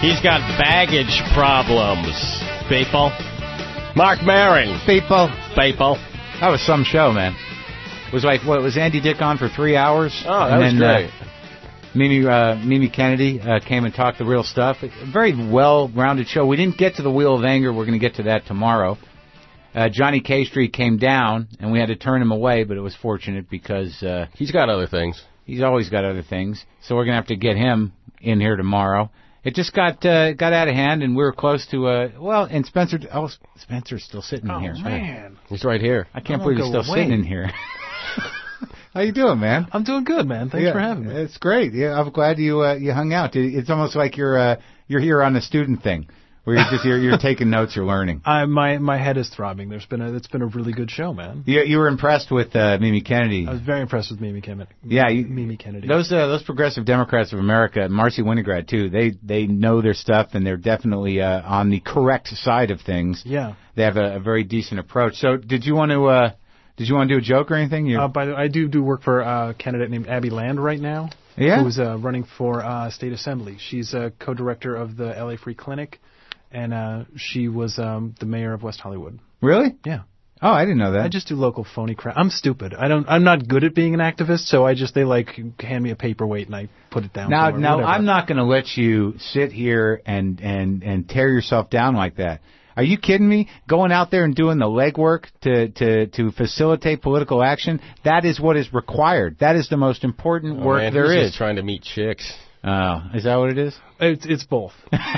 He's got baggage problems. People. Mark Maron. People. People. That was some show, man. It was like, what, was Andy Dick on for three hours? Oh, that and was then, great. Uh, Mimi, uh, Mimi Kennedy uh, came and talked the real stuff. A very well-rounded show. We didn't get to the Wheel of Anger. We're going to get to that tomorrow. Uh, Johnny K Street came down, and we had to turn him away, but it was fortunate because uh, he's got other things. He's always got other things. So we're going to have to get him in here tomorrow. It just got uh, got out of hand, and we were close to, uh, well, and Spencer, oh, Spencer's still sitting oh, in here. Oh, man. He's right here. I can't I believe he's still away. sitting in here. How you doing, man? I'm doing good, man. Thanks yeah, for having me. It's great. Yeah, I'm glad you uh, you hung out. It's almost like you're uh, you're here on the student thing, where you're just you're, you're taking notes, you're learning. I my my head is throbbing. There's been a it's been a really good show, man. You you were impressed with uh, Mimi Kennedy. I was very impressed with Mimi Kennedy. Yeah, you, Mimi Kennedy. Those uh, those progressive Democrats of America, Marcy Winograd too. They they know their stuff, and they're definitely uh, on the correct side of things. Yeah, they have a, a very decent approach. So, did you want to? Uh, Did you want to do a joke or anything? Uh, by the way, I do do work for a candidate named Abby Land right now. Yeah? Who's uh, running for uh, state assembly. She's a co-director of the L A Free Clinic, and uh, she was um, the mayor of West Hollywood. Really? Yeah. Oh, I didn't know that. I just do local phony crap. I'm stupid. I don't. I'm not good at being an activist, so I just they like hand me a paperweight and I put it down. Now, somewhere, now whatever. I'm not going to let you sit here and and and tear yourself down like that. Are you kidding me? Going out there and doing the legwork to, to, to facilitate political action, that is what is required. That is the most important oh, work man, there he's is. Just trying to meet chicks. Oh, is that what it is? It's it's both.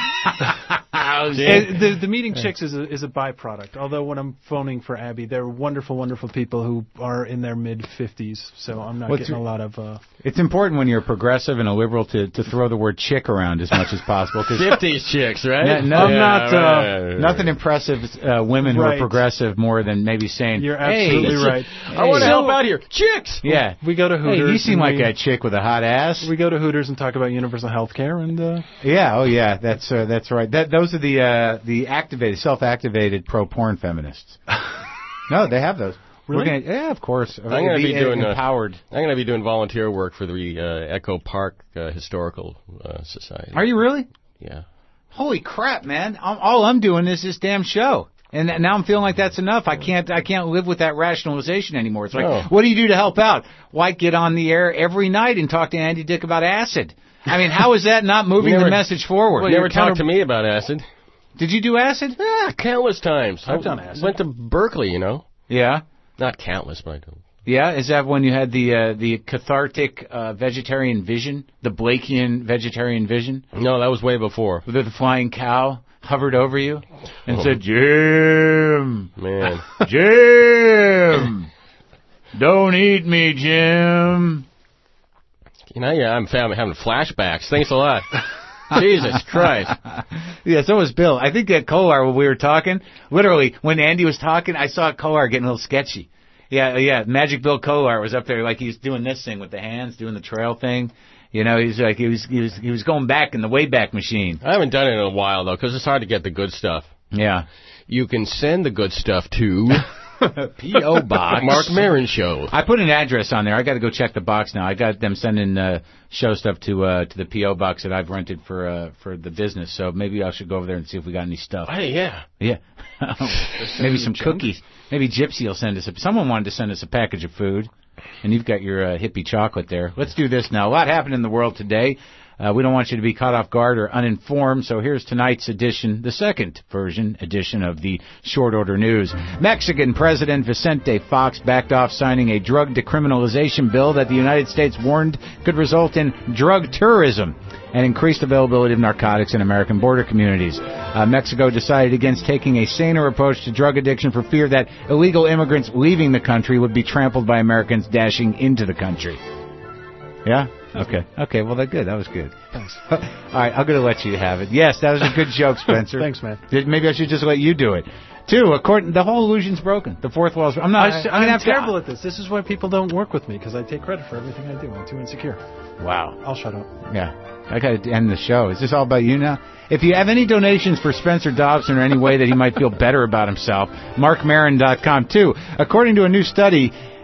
it, the the meeting chicks is a, is a byproduct. Although when I'm phoning for Abby, they're wonderful, wonderful people who are in their mid fifties. So I'm not What's getting your, a lot of. Uh, it's important when you're a progressive and a liberal to, to throw the word chick around as much as possible. fifties chicks, right? No, no, I'm yeah, not. right, Uh, right, right. Nothing impresses uh, women who right. are progressive more than maybe saying, You're hey, absolutely right. Hey, I want to help out here. Chicks! Yeah. We go to Hooters. Hey, you seem like we, a chick with a hot ass. We go to Hooters and talk about universal health care and. Uh, Yeah, oh yeah, that's uh, that's right. That those are the uh, the activated, self-activated pro-porn feminists. No, they have those. Really? We're gonna, yeah, of course. I'm going to be doing empowered. Uh, I'm going to be doing volunteer work for the uh, Echo Park uh, Historical uh, Society. Are you really? Yeah. Holy crap, man! I'm, all I'm doing is this damn show. And now I'm feeling like that's enough. I can't I can't live with that rationalization anymore. It's like, no. What do you do to help out? Why get on the air every night and talk to Andy Dick about acid? I mean, how is that not moving never, the message forward? Well, you never talked to me about acid. Did you do acid? Yeah, countless times. I've I done acid. Went to Berkeley, you know. Yeah. Not countless, but I don't. Yeah, is that when you had the uh, the cathartic uh, vegetarian vision, the Blakean vegetarian vision? No, that was way before. Where the flying cow hovered over you and oh. said, Jim, man, Jim, don't eat me, Jim. You know, yeah, I'm having flashbacks. Thanks a lot. Jesus Christ. Yeah, so was Bill. I think at Kolar when we were talking, literally, when Andy was talking, I saw Kolar getting a little sketchy. Yeah, yeah, Magic Bill Kolar was up there like he was doing this thing with the hands, doing the trail thing. You know, he's like, he was, he was, he was going back in the Wayback Machine. I haven't done it in a while, though, because it's hard to get the good stuff. Yeah. You can send the good stuff to... P O Box. Mark Maron Show. I put an address on there. I got to go check the box now. I got them sending uh, show stuff to uh, to the P O Box that I've rented for uh, for the business. So maybe I should go over there and see if we got any stuff. Hey, yeah, yeah. Maybe some cookies. Maybe Gypsy will send us. A, someone wanted to send us a package of food, and you've got your uh, hippie chocolate there. Let's do this now. A lot happened in the world today. Uh, we don't want you to be caught off guard or uninformed, so here's tonight's edition, the second version edition of the Short Order News. Mexican President Vicente Fox backed off signing a drug decriminalization bill that the United States warned could result in drug tourism and increased availability of narcotics in American border communities. Uh, Mexico decided against taking a saner approach to drug addiction for fear that illegal immigrants leaving the country would be trampled by Americans dashing into the country. Yeah? Okay. Okay, well, that's good. That was good. Thanks. All right, I'm going to let you have it. Yes, that was a good joke, Spencer. Thanks, man. Maybe I should just let you do it. Two, according, the whole illusion's broken. The fourth wall's... I'm not... I sh- I'm, I'm to, terrible at this. This is why people don't work with me, because I take credit for everything I do. I'm too insecure. Wow. I'll shut up. Yeah. I got to end the show. Is this all about you now? If you have any donations for Spencer Dobson or any way that he might feel better about himself, mark maron dot com. Two, according to a new study...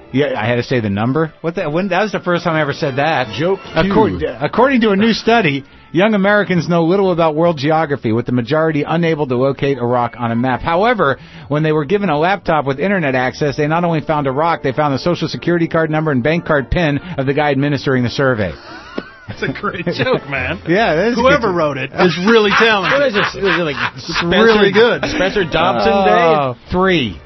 Yeah, I had to say the number. What the, when, that was the first time I ever said that. Joke two. According, according to a new study, young Americans know little about world geography, with the majority unable to locate a rock on a map. However, when they were given a laptop with internet access, they not only found a rock, they found the social security card number and bank card PIN of the guy administering the survey. That's a great joke, man. Yeah, that is Whoever wrote it is really talented. What is this? Is it like Spencer, really good. Spencer Dobson Oh, Day? three.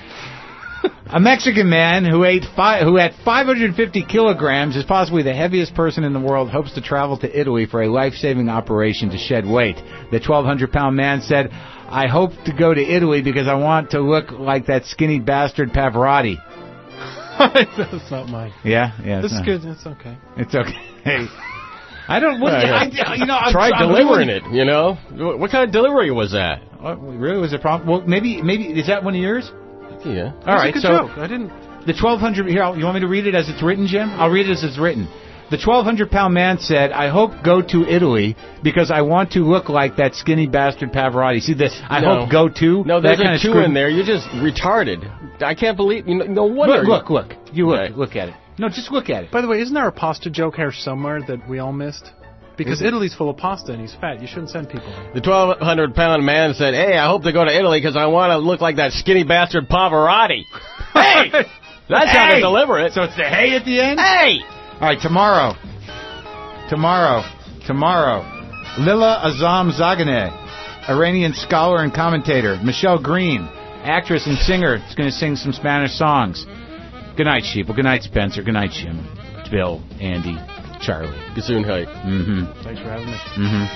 A Mexican man who ate fi- who at five hundred fifty kilograms is possibly the heaviest person in the world hopes to travel to Italy for a life-saving operation to shed weight. The twelve hundred pound man said, "I hope to go to Italy because I want to look like that skinny bastard Pavarotti." That's not mine. Yeah, yeah. This is not- good. That's okay. It's okay. I don't. What, I, you know, I'm, Try I'm delivering doing- it, you know? What kind of delivery was that? What, really, was it a problem? Well, maybe, maybe is that one of yours? Yeah. All right, That's a good so joke. I didn't. the twelve hundred. Here, I'll- you want me to read it as it's written, Jim? I'll read it as it's written. The twelve hundred pound man said, "I hope go to Italy because I want to look like that skinny bastard Pavarotti." See this? I No. hope go to. No, that there's kind a of two screw- in there. You're just retarded. I can't believe. You know, no wonder. Look, look, look. You look, Right. look at it. No, just look at it. By the way, isn't there a pasta joke here somewhere that we all missed? Because Italy's full of pasta and he's fat. You shouldn't send people there. The twelve hundred pound man said, "Hey, I hope to go to Italy because I want to look like that skinny bastard Pavarotti." Hey, that's how to Hey! deliver it. So it's the hey at the end. Hey. All right, tomorrow. Tomorrow. Tomorrow. Lila Azam Zaganeh, Iranian scholar and commentator. Michelle Green, actress and singer, is going to sing some Spanish songs. Good night, Sheeple. Good night, Spencer. Good night, Jim. Bill, Andy, Charlie. Gasoon height. Mm-hmm. Thanks for having me. Mm-hmm.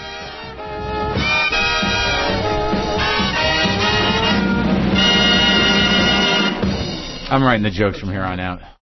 I'm writing the jokes from here on out.